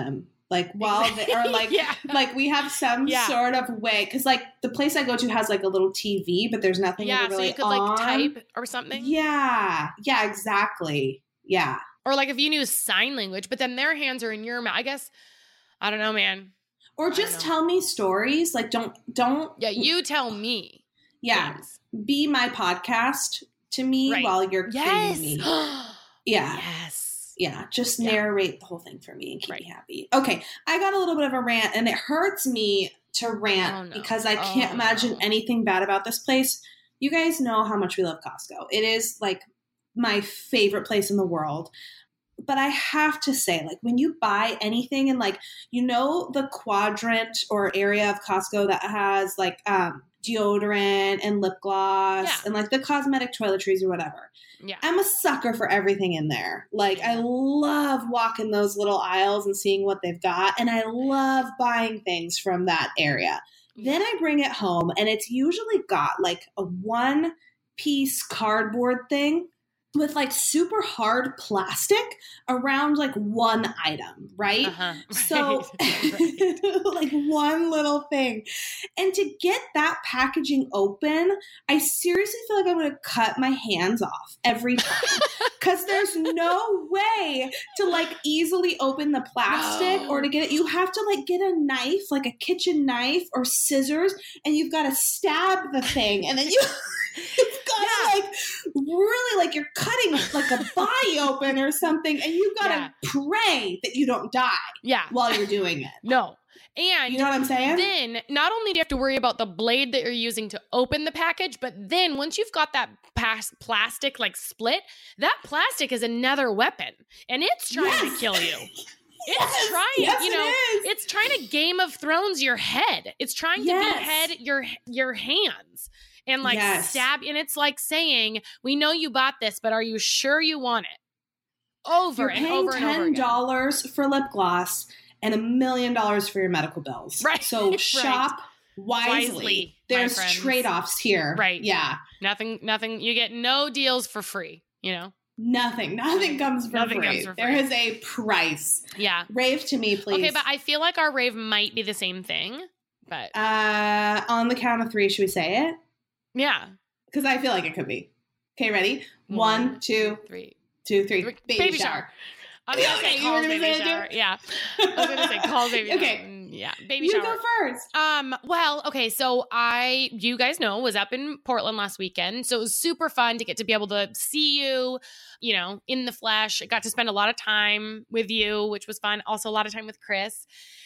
Like while they or like yeah. like we have some Yeah. sort of way because like the place I go to has like a little T V, but there's nothing Yeah, really so you could on. like type or something. Yeah, yeah, exactly. Yeah, Or like if you knew sign language, but then their hands are in your mouth. I guess I don't know, man. or I just don't know. tell me stories. Like don't don't Yeah, you tell me. yeah things. be my podcast to me Right. while you're Yes. creating me. Yeah. Yes. Yeah, just Yeah. narrate the whole thing for me and keep Right. me happy. Okay, I got a little bit of a rant, and it hurts me to rant Oh, no. because I can't Oh, imagine no. anything bad about this place. You guys know how much we love Costco. It is like my favorite place in the world. But I have to say, like, when you buy anything and, like, you know, the quadrant or area of Costco that has, like, um, deodorant and lip gloss Yeah. and, like, the cosmetic toiletries or whatever. Yeah. I'm a sucker for everything in there. Like, I love walking those little aisles and seeing what they've got. And I love buying things from that area. Then I bring it home, and it's usually got, like, a one-piece cardboard thing with like super hard plastic around like one item, right? Uh-huh. So Right. like one little thing. And to get that packaging open, I seriously feel like I'm going to cut my hands off every time because there's no way to like easily open the plastic No. or to get it. You have to like get a knife, like a kitchen knife or scissors, and you've got to stab the thing. And then you... You've got to Yeah. like really like you're cutting like a body open or something, and you've got to Yeah. pray that you don't die Yeah. while you're doing it. No. And You know what I'm saying? then not only do you have to worry about the blade that you're using to open the package, but then once you've got that pas- plastic like split, that plastic is another weapon, and it's trying to Yes. kill you. It's Yes. trying, Yes, you know, it is. it's trying to Game of Thrones your head. It's trying to Yes. behead your your hands and like Yes. stab. And it's like saying, "We know you bought this, but are you sure you want it?" Over You're and paying over and over ten again. dollars for lip gloss and a million dollars for your medical bills. Right. So Right. shop wisely. Wisely, my There's friends. trade-offs here. Right. Yeah. Nothing, nothing. You get no deals for free. You know. Nothing. Nothing comes for Nothing free. comes for There free. is a price. Yeah. Rave to me, please. Okay, but I feel like our rave might be the same thing. But uh, on the count of three, should we say it? yeah. Because I feel like it could be. Okay, ready? One, two, three. two, three. Three. Baby, Baby shower. shower. I was gonna Okay, say you Call's were gonna baby say it too? shower. Yeah. I was gonna say Call's baby Okay. shower. Mm, Yeah. Baby You shower. go first. Um, well, okay, so I, you guys know, was up in Portland last weekend. So it was super fun to get to be able to see you, you know, in the flesh. I got to spend a lot of time with you, which was fun. Also a lot of time with Chris.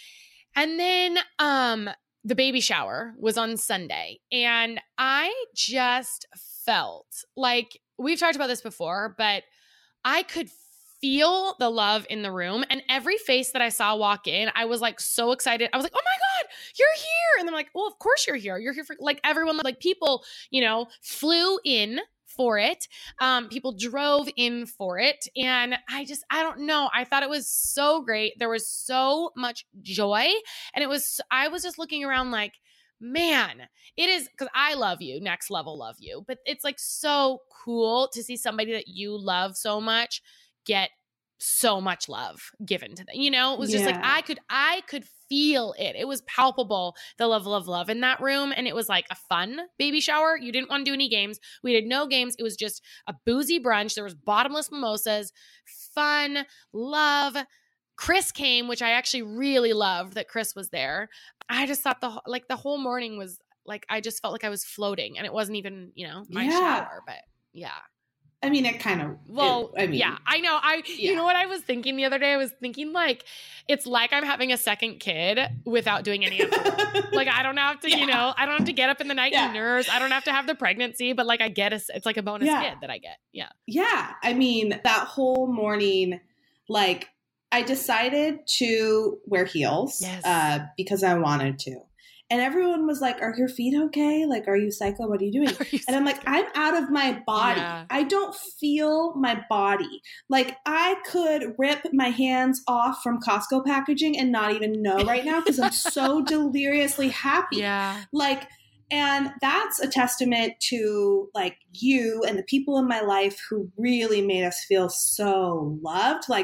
And then um the baby shower was on Sunday. And I just felt like we've talked about this before, but I could feel the love in the room, and every face that I saw walk in, I was like so excited. I was like, "Oh my God, you're here." And I'm like, "Well, of course you're here. You're here for like everyone, like people, you know, flew in for it. Um, people drove in for it. And I just, I don't know. I thought it was so great. There was so much joy. And it was, I was just looking around like, man, it is, because I love you, next level love you. But it's like so cool to see somebody that you love so much get so much love given to them. You know, it was just like, Yeah. I could, I could feel it. It was palpable, the level of love in that room. And it was like a fun baby shower. You didn't want to do any games. We did no games. It was just a boozy brunch. There was bottomless mimosas, fun, love. Chris came, which I actually really loved that Chris was there. I just thought the, like the whole morning was like, I just felt like I was floating, and it wasn't even, you know, my Yeah. shower, but yeah. I mean, it kind of. Well, it, I mean, yeah, I know. I, yeah. you know what I was thinking the other day? I was thinking like, it's like I'm having a second kid without doing any of the work. Like I don't have to, Yeah. you know, I don't have to get up in the night Yeah. and nurse. I don't have to have the pregnancy, but like I get a, it's like a bonus Yeah. kid that I get. Yeah. Yeah. I mean, that whole morning, like, I decided to wear heels Yes. uh, because I wanted to. And everyone was like, are your feet okay? Like, are you psycho? What are you doing? Are you And I'm like, I'm out of my body. Yeah. I don't feel my body. Like, I could rip my hands off from Costco packaging and not even know right now because I'm so deliriously happy. Yeah. Like, and that's a testament to like you and the people in my life who really made us feel so loved. Like,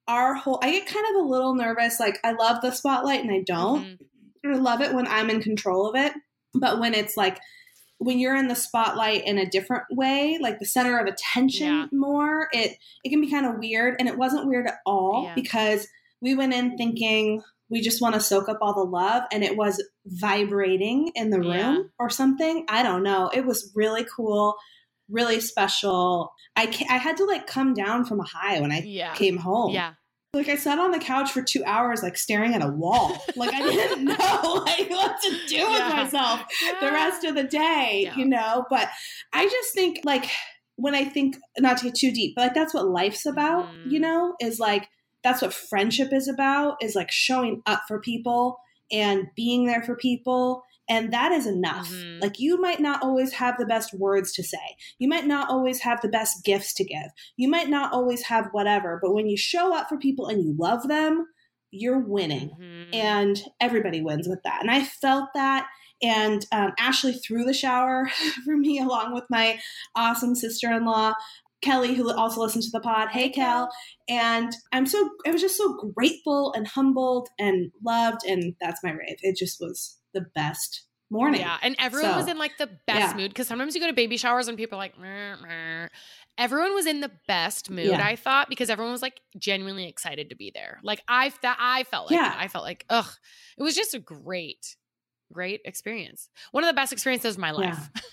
our whole, I get kind of a little nervous. Like, I love the spotlight and I don't. Mm-hmm. I love it when I'm in control of it. But when it's like, when you're in the spotlight in a different way, like the center of attention yeah. more, it, it can be kind of weird. And it wasn't weird at all yeah. because we went in thinking we just want to soak up all the love, and it was vibrating in the room yeah. or something. I don't know. It was really cool, really special. I, ca- I had to like come down from a high when I yeah. came home. Yeah. Like I sat on the couch for two hours, like staring at a wall. Like I didn't know like what to do yeah. with myself yeah. the rest of the day, yeah. you know? But I just think like when I think, not to get too deep, but like that's what life's about, mm. you know, is like, that's what friendship is about, is like showing up for people and being there for people. And that is enough. Mm-hmm. Like you might not always have the best words to say. You might not always have the best gifts to give. You might not always have whatever, but when you show up for people and you love them, you're winning. Mm-hmm. And everybody wins with that. And I felt that. And um, Ashley threw the shower for me along with my awesome sister-in-law, Kelly, who also listens to the pod. Hey, Kel. And I'm so, I was just so grateful and humbled and loved. And that's my rave. It just was the best morning. Yeah. And everyone so, was in like the best yeah. mood. Cause sometimes you go to baby showers and people are like, meh, meh. Everyone was in the best mood, yeah. I thought, because everyone was like genuinely excited to be there. Like I, that I felt like, yeah. I felt like, ugh, it was just a great, great experience. One of the best experiences of my life. Yeah.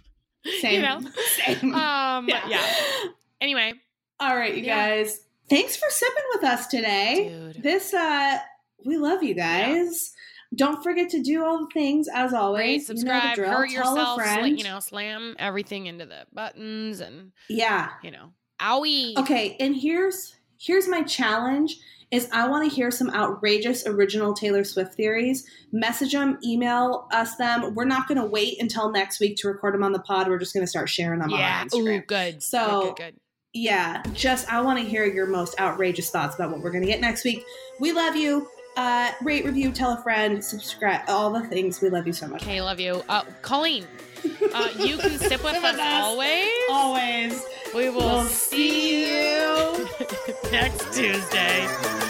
Same. You know? Same. Um, yeah. yeah. Anyway. All right, you yeah. guys. Thanks for sipping with us today. Dude. This, uh, we love you guys. Yeah. Don't forget to do all the things as always. Rate, subscribe, you know hurt Tell yourself, a friend. sl- you know, slam everything into the buttons and yeah, you know, owie. Okay, and here's here's my challenge: is I want to hear some outrageous original Taylor Swift theories. Message them, email us them. We're not going to wait until next week to record them on the pod. We're just going to start sharing them yeah. on our Instagram. Ooh, good. So good, good, good. yeah, just I want to hear your most outrageous thoughts about what we're going to get next week. We love you. Uh, rate, review, tell a friend, subscribe, all the things. We love you so much. Okay, love you. Uh, Colleen, uh, you can sip with us always. Always. We will we'll see you next Tuesday.